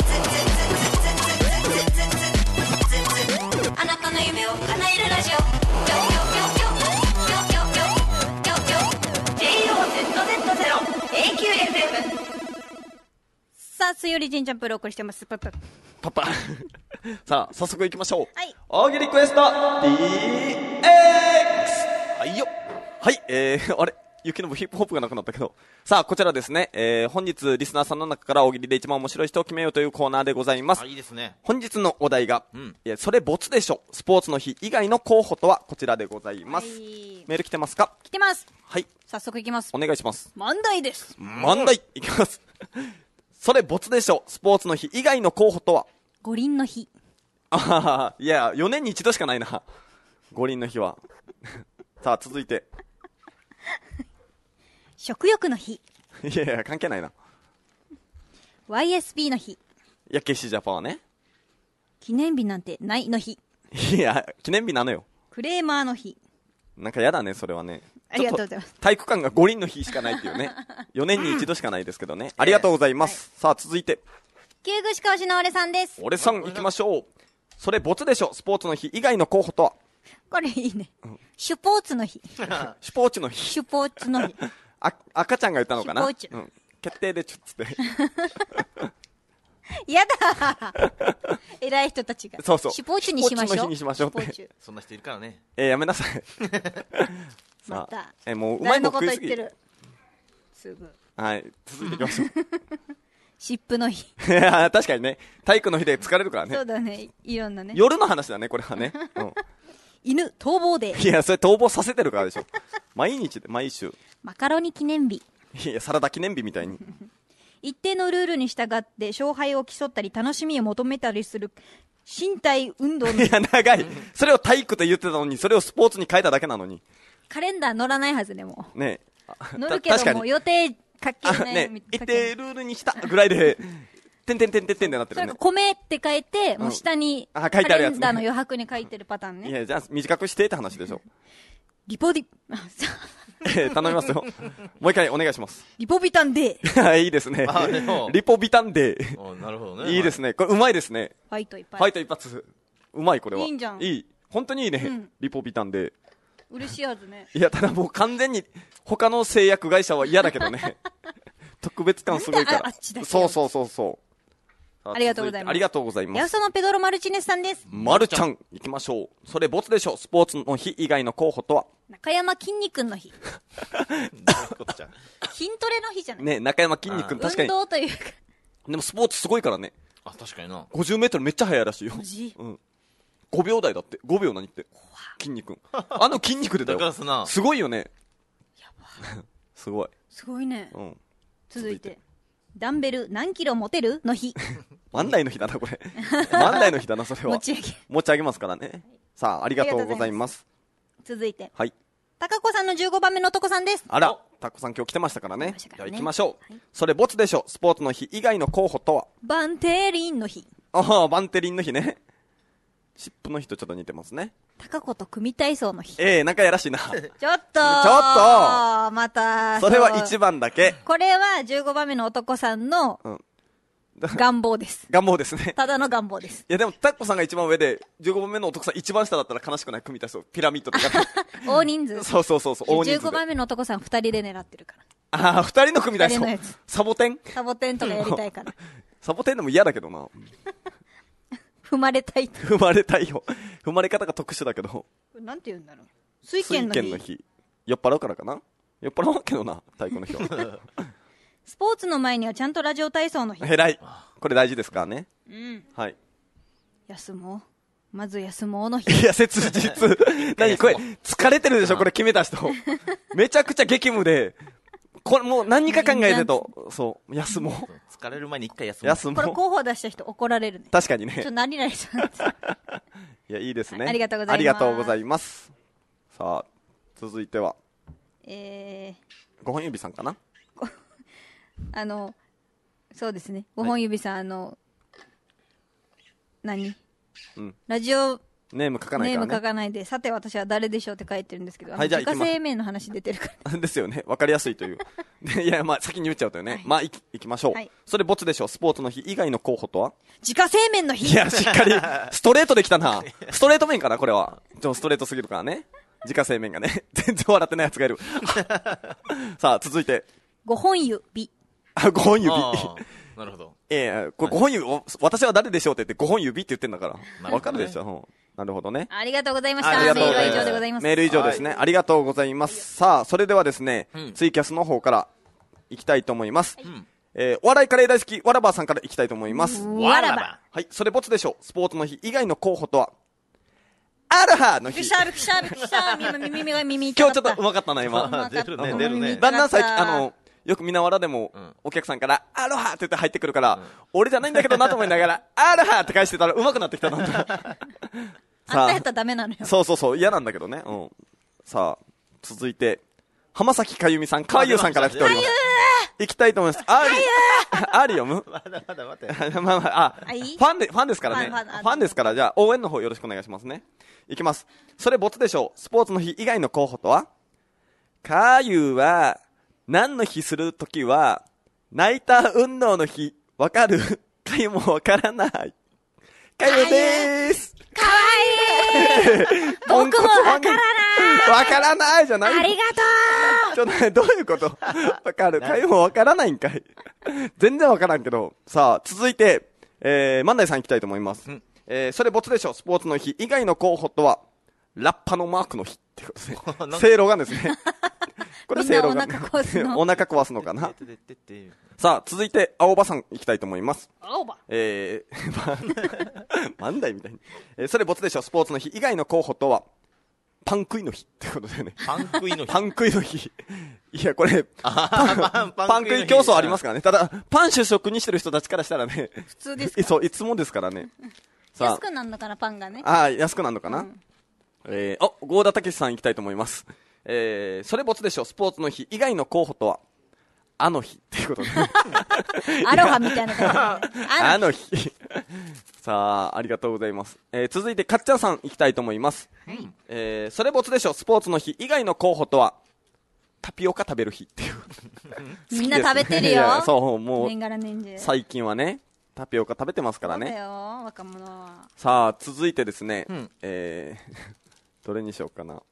あなたの夢を叶えるラジオ JOZZ0AQFM さあ、水曜日ジンジャンプルをお送りしてます。パパさあ、早速行きましょう。 はい。 大喜利クエスト DX。 はいよ。 はい、あれ雪のヒップホップがなくなったけど。さあ、こちらですね、本日リスナーさんの中から大喜利で一番面白い人を決めようというコーナーでございます。 いいですね。 本日のお題が、それ没でしょ。スポーツの日以外の候補とはこちらでございます。メール来てますか？ 来てます。 はい。 早速いきます。 お願いします。 問題です。 問題いきます。それ没でしょ。スポーツの日以外の候補とは？ 五輪の日。 ああ、いや、4年に一度しかないな。五輪の日は。さあ、続いて。 食欲の日。 いやいや、関係ないな。 YSB の日。 やけしジャパンはね。 記念日なんてないの日。 いや、記念日なのよ。 クレーマーの日。 なんかやだね、それはね。 ありがとうございます。 体育館が五輪の日しかないっていうね。4年に一度しかないですけどね。ありがとうございます。さあ、続いて。 旧串川市の俺さんです。 俺さん行きましょう。それ、ボツでしょ。スポーツの日以外の候補とは。 これいいね。シュポーツの日。 シュポーツの日。 シュポーツの日。 赤ちゃんが言ったのかな。 シュポーツ。 決定でちょっつって。 やだ偉い人たちが。 そうそう。 シュポーツにしましょう。 シュポーツの日にしましょうって。 そんな人いるからね。 やめなさい。 また。 もううまいもん食いすぎ。 すぐ。 はい。続いていきましょう。 湿布の日。 確かにね。体育の日で疲れるからね。 そうだね。いろんなね。 夜の話だね、これはね。 犬逃亡デー。 いや、それ逃亡させてるからでしょ。毎日で、毎週。 マカロニ記念日。 いや、サラダ記念日みたいに。 一定のルールに従って勝敗を競ったり楽しみを求めたりする身体運動の。 いや、長い。それを体育と言ってたのに、それをスポーツに変えただけなのに。 カレンダー載らないはずでも。 ね載るけども予定書けない。 ね、一定ルールにしたぐらいで、てんてんてんてんてんってなってるね。 それか米って書いて、もう下に、カレンダーの余白に書いてるパターンね。 いや、じゃあ短くしてって話でしょ。 リポディ、 頼みますよ。もう一回お願いします。 リポビタンデー。 いいですね。リポビタンデー。なるほどね。 いいですね。これうまいですね。 ファイト一発。 ファイト一発。うまい、これは。 いいんじゃん。 いい。本当にいいね。リポビタンデー。 嬉しいはずね。 いや、ただもう完全に他の製薬会社は嫌だけどね。特別感すごいから。そうそうそうそう。 ありがとうございます。 ありがとうございます。 ヤソのペドロ・マルチネスさんです。 マルちゃん、行きましょう。それボツでしょ。スポーツの日以外の候補とは。 中山きんに君の日。筋トレの日じゃないね、中山きんに君確かに。 運動というか。 でもスポーツすごいからね。 あ、確かにな。 50メートルめっちゃ速いらしいよ。 マジ？ うん。5秒台だって。5秒何って。筋肉。あの筋肉でだよ。すごいよね。 やば。 すごい。 すごいね。 うん。 続いて。ダンベル何キロ持てるの日。 万代の日だな、これ。万代の日だな、それは。 持ち上げ。 持ち上げますからね。さあ、ありがとうございます。 続いて。 はい。 高子さんの15番目の男さんです。 あら、高子さん今日来てましたからね。じゃあ行きましょう。それボツでしょ。スポーツの日以外の候補とは。 バンテリンの日。 ああ、バンテリンの日ね。湿布の日とちょっと似てますね。 高子と組体操の日。 なんかやらしいな。ちょっとまた。 それは1番だけ。 これは15番目の男さんの、願望です。 願望ですね。 ただの願望です。 いやでも、タッコさんが一番上で、15番目の男さん一番下だったら悲しくない？組体操、ピラミッドとか。 大人数。 そうそうそう、大人数。 15番目の男さん2人で狙ってるから。 ああ、2人の組体操。サボテン？ サボテンとかやりたいから。 サボテンでも嫌だけどな。 踏まれたい。 踏まれたいよ。踏まれ方が特殊だけど。 なんて言うんだろう。水拳の日。 酔っ払うからかな？酔っ払うけどな、太鼓の日は。 スポーツの前にはちゃんとラジオ体操の日。 偉い。これ大事ですからね。 うん。 はい。 休もう。まず休もうの日。 いや、切実。何これ、疲れてるでしょ、これ決めた人。めちゃくちゃ激務で、これもう何か考えてと、そう、休もう。 疲れる前に一回休もう。 これ候補出した人怒られるね。 確かにね。 ちょっと何々さん。いや、いいですね。 ありがとうございます。 ありがとうございます。さあ、続いては。5本指さんかな？ そうですね。5本指さん、何？ うん。 ラジオ、 ネーム書かないからね。 ネーム書かないで、さて私は誰でしょうって書いてるんですけど、 はい、じゃあ自家製麺の話出てるから。 ですよね。わかりやすいという。いや、まあ、先に言っちゃうとよね。はい、まあ、いきましょう。はい、それボツでしょう。スポーツの日以外の候補とは？ 自家製麺の日。 いや、しっかり、ストレートできたな。ストレート麺かな、これは。ストレートすぎるからね。自家製麺がね。全然笑ってないやつがいる。さあ、続いて。 5本指。 5本指。 なるほど。 これ5本指、私は誰でしょうって言って5本指って言ってんだから。わかるでしょ。なるほどね。 ありがとうございました。メールは以上でございます。 メール以上ですね。ありがとうございます。さあ、それではですね、ツイキャスの方から行きたいと思います。お笑いカレー大好き、わらばさんから行きたいと思います。 わらば。 はい、それボツでしょう。スポーツの日以外の候補とは、アルハの日。 今日ちょっと上手かったな、今。 出るね。 だんだん最近、よくみなわらでも、お客さんから、アロハって言って入ってくるから、俺じゃないんだけどなと思いながら、アロハって返してたら上手くなってきたな。 あんたやったらダメなのよ。 そう、嫌なんだけどね。さあ、続いて、 浜崎かゆみさん、かゆさんから来ております。行きたいと思います。あり読むまだ待って。 ファンですからね。ファンですから、じゃあ応援の方よろしくお願いしますね。いきます。それボツでしょう。スポーツの日以外の候補とは？かゆは、何の日するときは、ナイター運動の日、わかる？かゆもわからない。かゆでーす。 かわいい僕もわからない。 わからないじゃない。 ありがとう。 ちょっとね、どういうことわかる？かゆもわからないんかい。全然わからんけど。さあ、続いて、万代さん行きたいと思います。それボツでしょう。スポーツの日以外の候補とは、ラッパのマークの日ってことで。せいろがですね。これせいろが。お腹壊すのかな。さあ、続いて、青葉さん行きたいと思います。 青葉万代みたいに。それボツでしょう。スポーツの日以外の候補とは、パン食いの日ってことでね。 パン食いの日。 パン食いの日。いや、これ、パン食い競争ありますからね。ただ、パン主食にしてる人たちからしたらね。 普通ですか？ そう、いつもですからね。 安くなんのかな、パンがね。 安くなんのかな。郷田武さん行きたいと思います。それボツでしょう。スポーツの日以外の候補とは、あの日っていうことで。 アロハみたいな感じ。 あの日。さあ、ありがとうございます。続いて、かっちゃんさん行きたいと思います。それボツでしょう。スポーツの日以外の候補とは、タピオカ食べる日っていう。 みんな食べてるよ。 そう、もう、 年がら年中。 最近はね、タピオカ食べてますからね。 そうだよ、若者は。 さあ、続いてですね、どれにしようかな。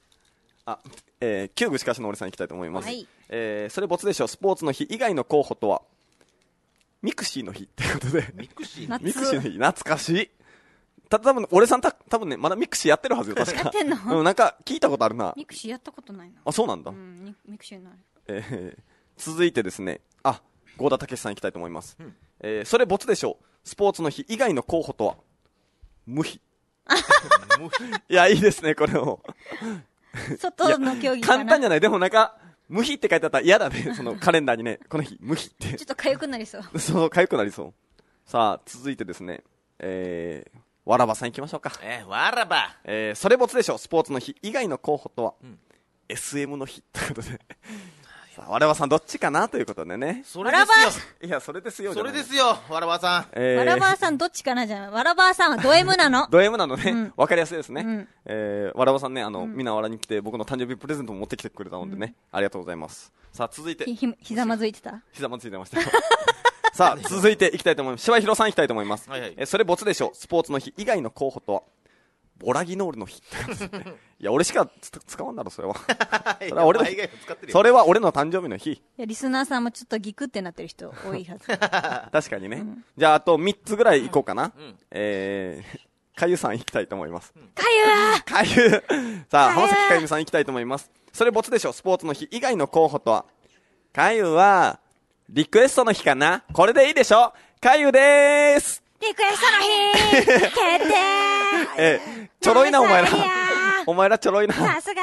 旧具しかしの俺さん行きたいと思います。はい。それボツでしょう。スポーツの日以外の候補とは、ミクシーの日ってことで。 ミクシーの日懐かしい。多分俺さん多分ね、まだミクシーやってるはずよ、確か。 やってんの？ なんか聞いたことあるな。 ミクシーやったことないな。 あ、そうなんだ。 ミクシーない。 続いてですね、郷田武さん行きたいと思います。それボツでしょう。スポーツの日以外の候補とは、無比。いや、いいですね、これも。 外の競技かな。 簡単じゃない。でもなんか、無比って書いてあったら嫌だね。そのカレンダーにね、この日、無比って。 ちょっと痒くなりそう。 そう、痒くなりそう。さあ、続いてですね、わらばさん行きましょうか。 わらば。 それボツでしょう。スポーツの日以外の候補とは、SM の日ということで。さあ、わらばさんどっちかなということでね。 それですよ。 いや、それですよ。 それですよ、わらばさん。 わらばさんどっちかなじゃん。わらばさんはド M なの。 ド M なのね。わかりやすいですね。わらばさんね、みんなわらに来て僕の誕生日プレゼントも持ってきてくれたのでね。ありがとうございます。さあ、続いて。 ひざまずいてた？ ひざまずいてましたよ。さあ、続いていきたいと思います。しわひろさんいきたいと思います。それボツでしょう。スポーツの日以外の候補とは、ボラギノールの日。いや、俺しか使わんだろ、それは。それは俺の誕生日の日。いや、リスナーさんもちょっとギクってなってる人多いはず。 確かにね。じゃあ、あと3つぐらいいこうかな。かゆさんいきたいと思います。かゆさあ、浜崎かゆみさんいきたいと思います。それボツでしょう。スポーツの日以外の候補とは、かゆは、リクエストの日かな。これでいいでしょ。かゆでーす。 リクエストの日決定。 ちょろいな、お前ら。お前らちょろいな。 さすが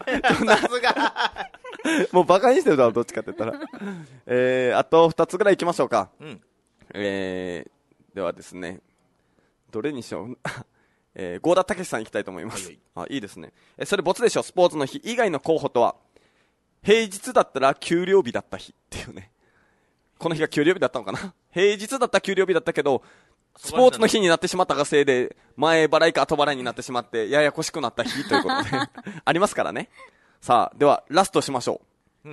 もうバカにしてるだろ、どっちかって言ったら。あと2つぐらい行きましょうか。ではですね、どれにしよう。郷田武さん行きたいと思います。いいですね。それボツでしょ。スポーツの日以外の候補とは、平日だったら給料日だった日っていうね。この日が給料日だったのかな。平日だったら給料日だったけど、スポーツの日になってしまったがせいで、前払いか後払いになってしまって、ややこしくなった日ということで、ありますからね。さあ、では、ラストしましょう。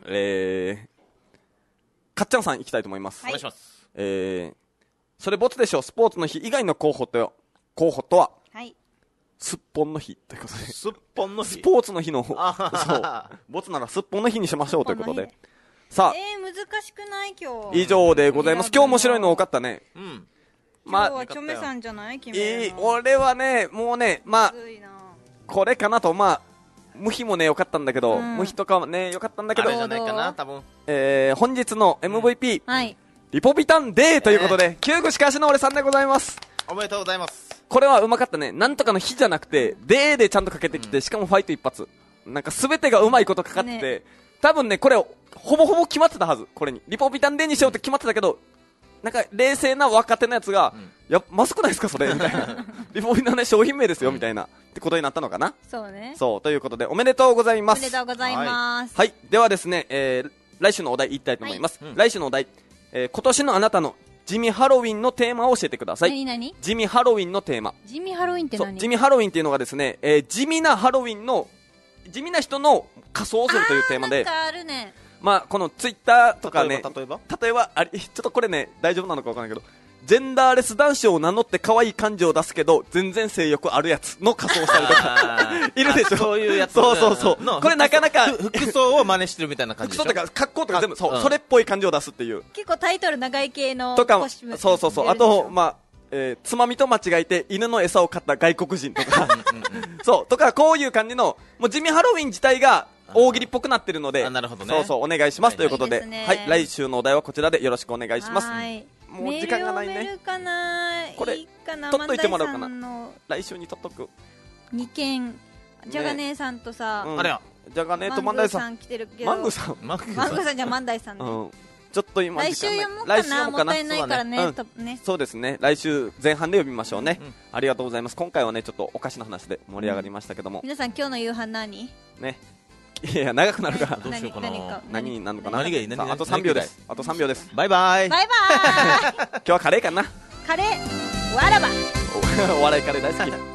かっちゃんさん行きたいと思います。 お願いします。 それボツでしょう。スポーツの日以外の候補とは、すっぽんの日ということで。 すっぽんの日。 スポーツの日の、そう。ボツならすっぽんの日にしましょうということで。さあ。 難しくない今日。 以上でございます。今日面白いの多かったね。 今日はチョメさんじゃない君。 俺はね、もうね、これかなと、無比もね、良かったんだけど、無比とかもね、良かったんだけど、 あれじゃないかな、多分。 本日の MVP、リポビタンデーということで、旧具しかしの俺さんでございます。 おめでとうございます。 これはうまかったね。なんとかの日じゃなくて、デーでちゃんとかけてきて、しかもファイト一発。なんか全てがうまいことかかってて、多分ね、これ、ほぼほぼ決まってたはず。これに。リポビタンデーにしようって決まってたけど、なんか冷静な若手のやつが、いや、まずくないですかそれみたいな。リポビタンね、商品名ですよみたいな。 ってことになったのかな。 そうね。 そう、ということで、おめでとうございます。 おめでとうございます。 はい。ではですね、来週のお題言いたいと思います。来週のお題、今年のあなたの地味ハロウィンのテーマを教えてください。 何地味ハロウィンのテーマ。 地味ハロウィンって何？ 地味ハロウィンっていうのがですね、地味なハロウィンの、地味な人の仮装をするというテーマで、 なんかあるね。 まあ、このツイッターとかね、 例えばちょっとこれね、大丈夫なのかわからないけど、ジェンダーレス男子を名乗って可愛い感情を出すけど、全然性欲あるやつの仮装をしたりとか、いるでしょ。 そういうやつ。 そうそうそう。これなかなか、 服装を真似してるみたいな感じでしょ。 服装とか、格好とか全部、そう、それっぽい感じを出すっていう。 結構タイトル長い系のとかコスチューム。 そうそうそう。あと、まあ、つまみと間違えて犬の餌を買った外国人とか、そう、とか、こういう感じの、もう地味ハロウィン自体が、大喜利っぽくなってるので、 なるほどね。 そうそう、お願いします。ということで、 はい、 来週のお題はこちらでよろしくお願いします。もう時間がないね。 メール読めるかな。 これいいかな。 取っといてもらおうかな。 の来週に取っとく。 2件、じゃが姉さんとさ、 あれや、じゃがねと万代さん。 来てるけど。 マングさん。 マングさんじゃ万代さんね。 ちょっと今来週読もうかな。もったいないからね。 そうですね。来週前半で読みましょうね。ありがとうございます。今回はね、ちょっとお菓子の話で盛り上がりましたけども。 皆さん今日の夕飯何？ ね。いや、長くなるから。 どうしようかな。 何になるのかな。 何がいい？ あと3秒です。あと3秒です。 バイバイ。 バイバイ。 今日はカレーかな。 カレー。わらば。 お笑いカレー大好き。